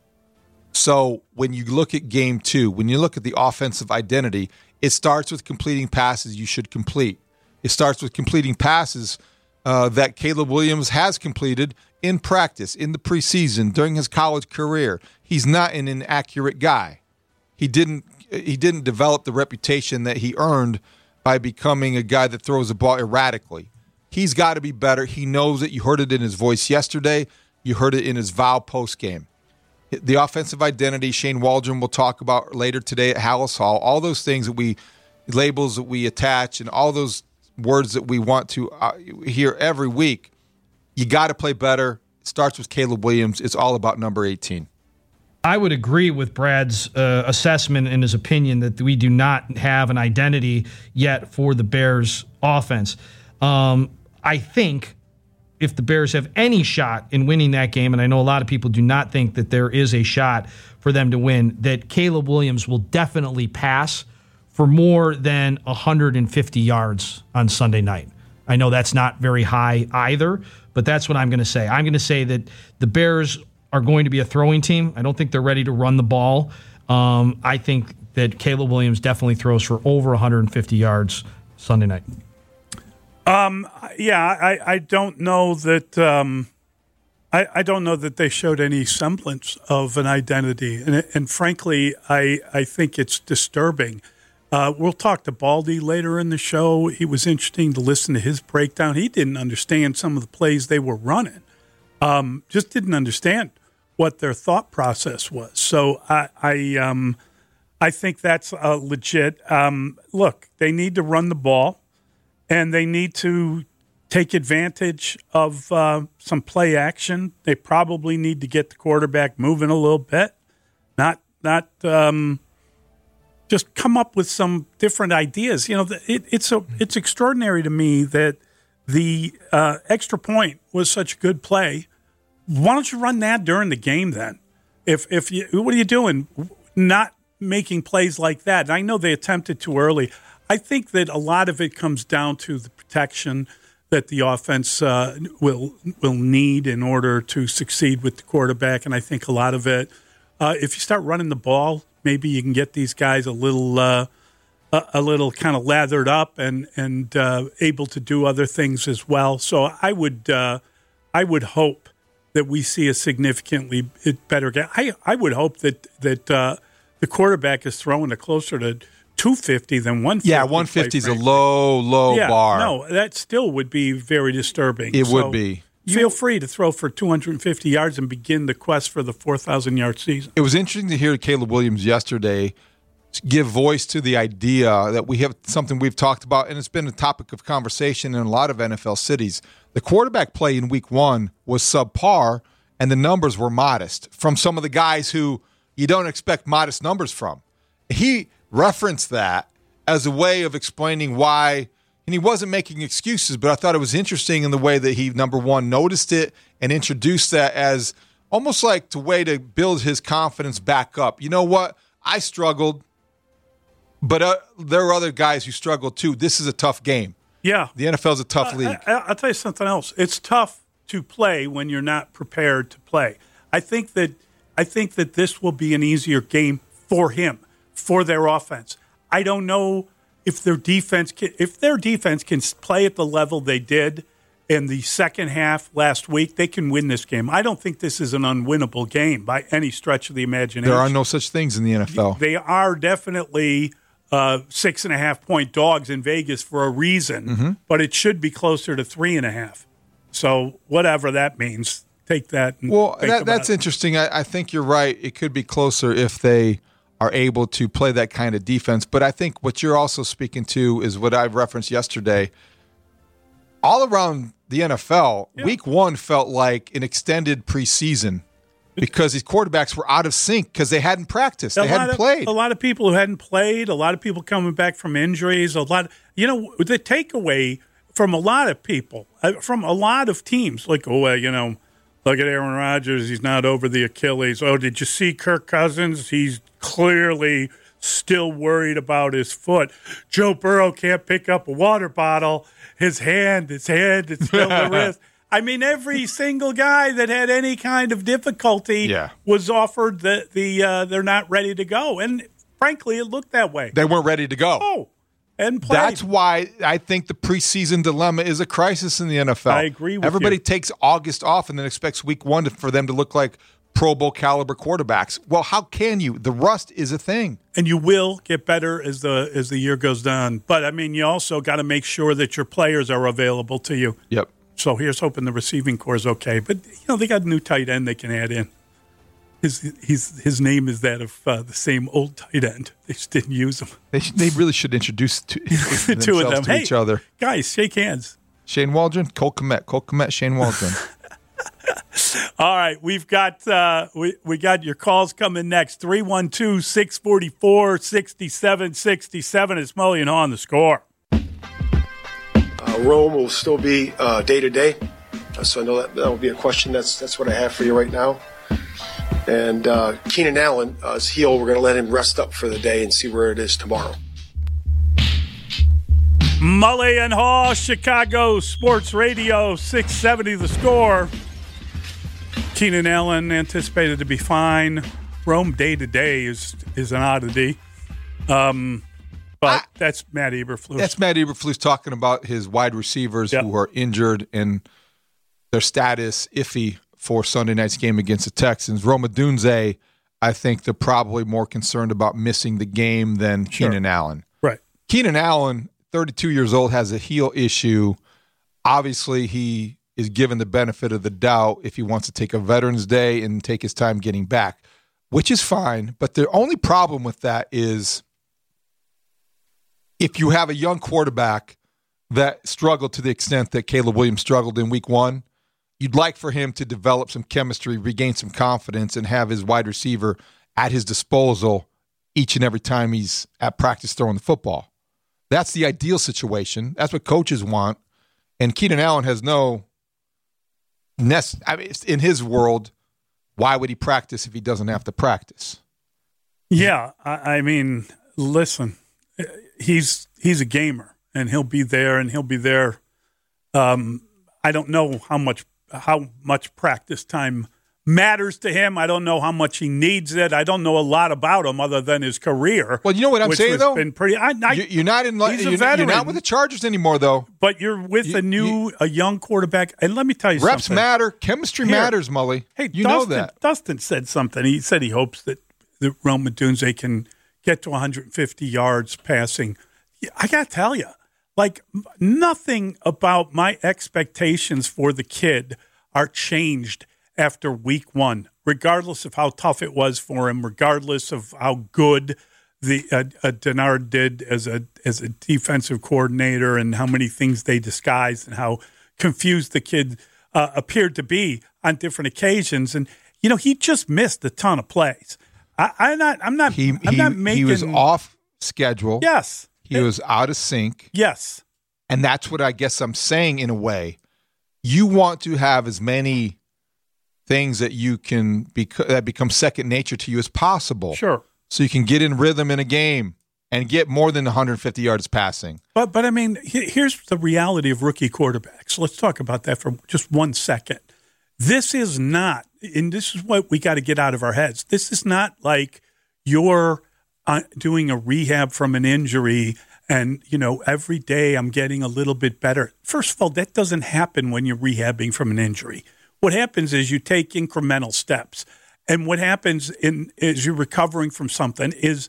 So when you look at game 2, when you look at the offensive identity, it starts with completing passes you should complete. It starts with completing passes that Caleb Williams has completed in practice, in the preseason, during his college career. He's not an inaccurate guy. He didn't develop the reputation that he earned by becoming a guy that throws the ball erratically. He's got to be better. He knows it. You heard it in his voice yesterday. You heard it in his vow post-game. The offensive identity, Shane Waldron will talk about later today at Hallis Hall. All those things labels that we attach, and all those words that we want to hear every week. You got to play better. It starts with Caleb Williams. It's all about number 18. I would agree with Brad's assessment and his opinion that we do not have an identity yet for the Bears offense. I think if the Bears have any shot in winning that game, and I know a lot of people do not think that there is a shot for them to win, that Caleb Williams will definitely pass for more than 150 yards on Sunday night. I know that's not very high either, but that's what I'm going to say. I'm going to say that the Bears are going to be a throwing team. I don't think they're ready to run the ball. I think that Caleb Williams definitely throws for over 150 yards Sunday night. I don't know that. I don't know that they showed any semblance of an identity, and frankly, I think it's disturbing. We'll talk to Baldy later in the show. It was interesting to listen to his breakdown. He didn't understand some of the plays they were running. Just didn't understand what their thought process was. So I I think that's legit. Look, they need to run the ball, and they need to take advantage of some play action. They probably need to get the quarterback moving a little bit, not just come up with some different ideas. You know, it's extraordinary to me that the extra point was such a good play. Why don't you run that during the game then? If you, what are you doing? Not making plays like that. And I know they attempted too early. I think that a lot of it comes down to the protection that the offense will need in order to succeed with the quarterback. And I think a lot of it, if you start running the ball, maybe you can get these guys a little kind of lathered up and able to do other things as well. So I would hope that we see a significantly better game. I would hope that the quarterback is throwing it closer to 250 than 150. Yeah, 150 is a low bar. No, that still would be very disturbing. It would be. Feel free to throw for 250 yards and begin the quest for the 4,000-yard season. It was interesting to hear Caleb Williams yesterday give voice to the idea that we have something we've talked about, and it's been a topic of conversation in a lot of NFL cities. The quarterback play in week 1 was subpar, and the numbers were modest from some of the guys who you don't expect modest numbers from. He referenced that as a way of explaining why, and he wasn't making excuses, but I thought it was interesting in the way that he, number one, noticed it and introduced that as almost like the way to build his confidence back up. You know what? I struggled, but there are other guys who struggled too. This is a tough game. Yeah. The NFL is a tough league. I'll tell you something else. It's tough to play when you're not prepared to play. I think that this will be an easier game for him, for their offense. I don't know if their defense can play at the level they did in the second half last week, they can win this game. I don't think this is an unwinnable game by any stretch of the imagination. There are no such things in the NFL. They are definitely 6.5-point dogs in Vegas for a reason, but it should be closer to 3.5. So whatever that means, take that. And that's interesting. I think you're right. It could be closer if they are able to play that kind of defense. But I think what you're also speaking to is what I referenced yesterday. All around the NFL, week 1 felt like an extended preseason because these quarterbacks were out of sync because they hadn't practiced. They hadn't played. A lot of people who hadn't played, a lot of people coming back from injuries, the takeaway from a lot of people, from a lot of teams, like, look at Aaron Rodgers, he's not over the Achilles. Oh, did you see Kirk Cousins? He's clearly still worried about his foot. Joe Burrow can't pick up a water bottle. His hand, it's still the wrist. I mean, every single guy that had any kind of difficulty was offered they're not ready to go. And frankly, it looked that way. They weren't ready to go. Oh, and played. That's why I think the preseason dilemma is a crisis in the NFL. I agree with Everybody you. takes August off and then expects week 1 for them to look like Pro Bowl caliber quarterbacks. Well, how can you? The rust is a thing. And you will get better as the year goes on. But, I mean, you also got to make sure that your players are available to you. Yep. So here's hoping the receiving core is okay. But, they got a new tight end they can add in. His name is that of the same old tight end. They just didn't use him. They really should introduce two of them to each other. Guys, shake hands. Shane Waldron, Cole Kmet, Shane Waldron. All right, we've got we got your calls coming next. 312-644-6767. It's Mully and Haw on The Score. Rome will still be day to day, so I know that will be a question. That's what I have for you right now. And Keenan Allen is heel. We're going to let him rest up for the day and see where it is tomorrow. Mully and Haw, Chicago Sports Radio, 670 The Score. Keenan Allen anticipated to be fine. Rome day to day is an oddity. But that's Matt Eberflus. That's Matt Eberflus talking about his wide receivers who are injured and their status iffy for Sunday night's game against the Texans. Rome Odunze, I think they're probably more concerned about missing the game than Keenan Allen. Right. Keenan Allen, 32 years old, has a heel issue. Obviously, he is given the benefit of the doubt if he wants to take a Veterans Day and take his time getting back. which is fine. But the only problem with that is if you have a young quarterback that struggled to the extent that Caleb Williams struggled in week 1, you'd like for him to develop some chemistry, regain some confidence, and have his wide receiver at his disposal each and every time he's at practice throwing the football. That's the ideal situation. That's what coaches want. And Keenan Allen has no in his world, why would he practice if he doesn't have to practice? Yeah, I mean, listen, he's a gamer, and he'll be there, I don't know how much practice time matters to him. I don't know how much he needs it. I don't know a lot about him other than his career. Well, you know what I'm saying, though? Been pretty, you're not with the Chargers anymore, though. But you're with a young quarterback. And let me tell you something. Reps matter. Chemistry matters, Mully. Hey, you know that. Dustin said something. He said he hopes that Rome Odunze can get to 150 yards passing. I got to tell you, like, nothing about my expectations for the kid are changed after week 1, regardless of how tough it was for him, regardless of how good the Denard did as a defensive coordinator and how many things they disguised and how confused the kid appeared to be on different occasions. And, he just missed a ton of plays. I'm not making. He was off schedule. Yes. He was out of sync. Yes. And that's what I guess I'm saying in a way. You want to have as many things that you can that become second nature to you as possible. Sure. So you can get in rhythm in a game and get more than 150 yards passing. But I mean, here's the reality of rookie quarterbacks. Let's talk about that for just 1 second. This is not, and this is what we got to get out of our heads. This is not like you're doing a rehab from an injury and, every day I'm getting a little bit better. First of all, that doesn't happen when you're rehabbing from an injury. What happens is you take incremental steps. And what happens as you're recovering from something is,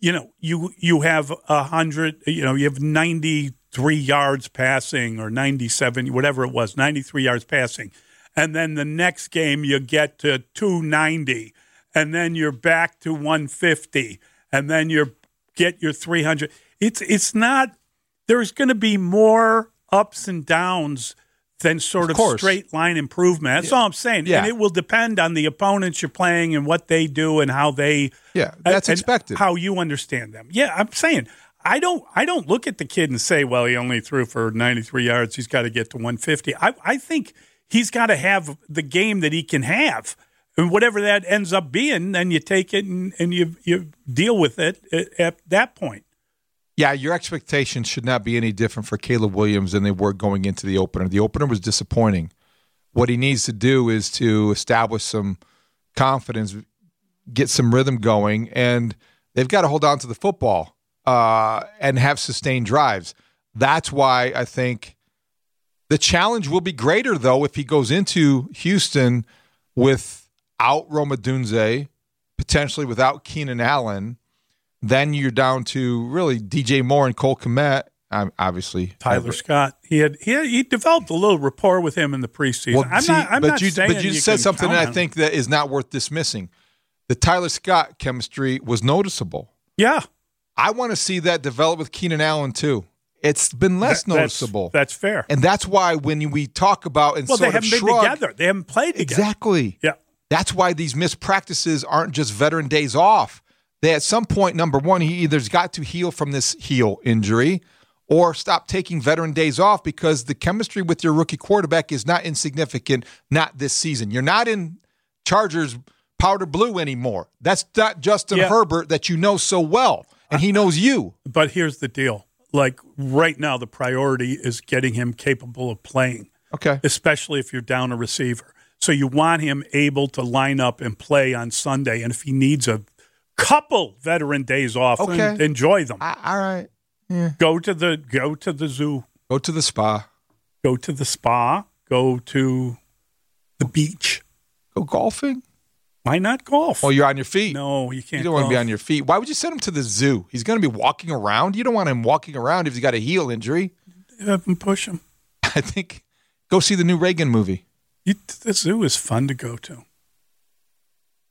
you have 100, you have 93 yards passing or 97, whatever it was, 93 yards passing. And then the next game you get to 290, and then you're back to 150, and then you get your 300. It's not, there's going to be more ups and downs than sort of straight line improvement. That's all I'm saying. Yeah. And it will depend on the opponents you're playing and what they do and how they. Yeah, that's expected. How you understand them. Yeah, I'm saying I don't look at the kid and say, well, he only threw for 93 yards. He's got to get to 150. I think he's got to have the game that he can have. And whatever that ends up being, then you take it and you deal with it at that point. Yeah, your expectations should not be any different for Caleb Williams than they were going into the opener. The opener was disappointing. What he needs to do is to establish some confidence, get some rhythm going, and they've got to hold on to the football and have sustained drives. That's why I think the challenge will be greater, though, if he goes into Houston without Rome Odunze, potentially without Keenan Allen. Then you're down to really DJ Moore and Cole Kmet, obviously. Tyler Scott. He developed a little rapport with him in the preseason. Well, but you said something that I think that is not worth dismissing. The Tyler Scott chemistry was noticeable. Yeah. I want to see that develop with Keenan Allen too. It's been less noticeable. That's fair. And that's why when we talk about and sort of shrug. They haven't been together. They haven't played together. Exactly. Yeah. That's why these missed practices aren't just veteran days off. They, at some point, number one, he either's got to heal from this heel injury or stop taking veteran days off because the chemistry with your rookie quarterback is not insignificant, not this season. You're not in Chargers powder blue anymore. That's not Justin Herbert that you know so well, and he knows you. But here's the deal. Like right now, the priority is getting him capable of playing, especially if you're down a receiver. So you want him able to line up and play on Sunday, and if he needs a couple veteran days off and enjoy them. All right. Yeah. Go to the zoo. Go to the spa. Go to the spa. Go to the beach. Go golfing. Why not golf? Oh, you're on your feet. No, you can't. You don't want to be on your feet. Why would you send him to the zoo? He's going to be walking around. You don't want him walking around if he's got a heel injury. Have him push him. I think go see the new Reagan movie. The zoo is fun to go to.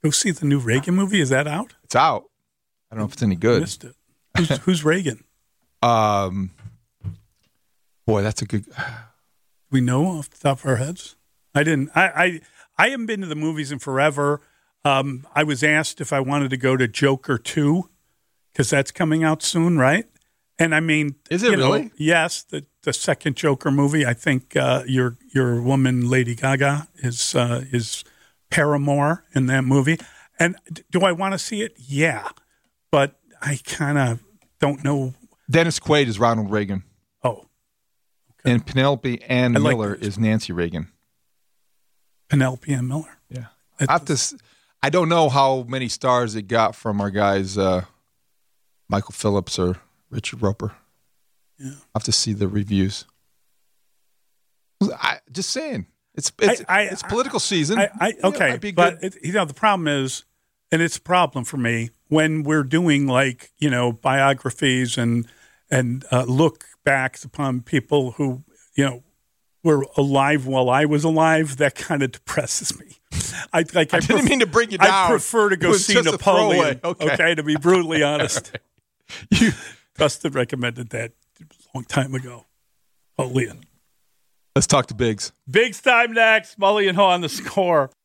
Go see the new Reagan movie. Is that out? It's out. I don't know if it's any good. Missed it. Who's Reagan? Boy, that's a good. We know off the top of our heads. I didn't. I haven't been to the movies in forever. I was asked if I wanted to go to Joker 2 because that's coming out soon, right? And I mean, is it really? Yes, the second Joker movie. I think your woman Lady Gaga is Paramore in that movie. And do I want to see it? Yeah, but I kind of don't know. Dennis Quaid is Ronald Reagan. Oh, okay. And Penelope Ann Miller is Nancy Reagan. Penelope Ann Miller. Yeah, I don't know how many stars it got from our guys, Michael Phillips or Richard Roper. Yeah, I have to see the reviews. Just saying, it's political season. Okay, but the problem is, and it's a problem for me when we're doing biographies and look backs upon people who were alive while I was alive. That kind of depresses me. I didn't mean to bring you down. I prefer to go see Napoleon. Okay, to be brutally honest. Dustin recommended that a long time ago. Napoleon. Let's talk to Biggs. Biggs time next. Mully and Haw on The Score.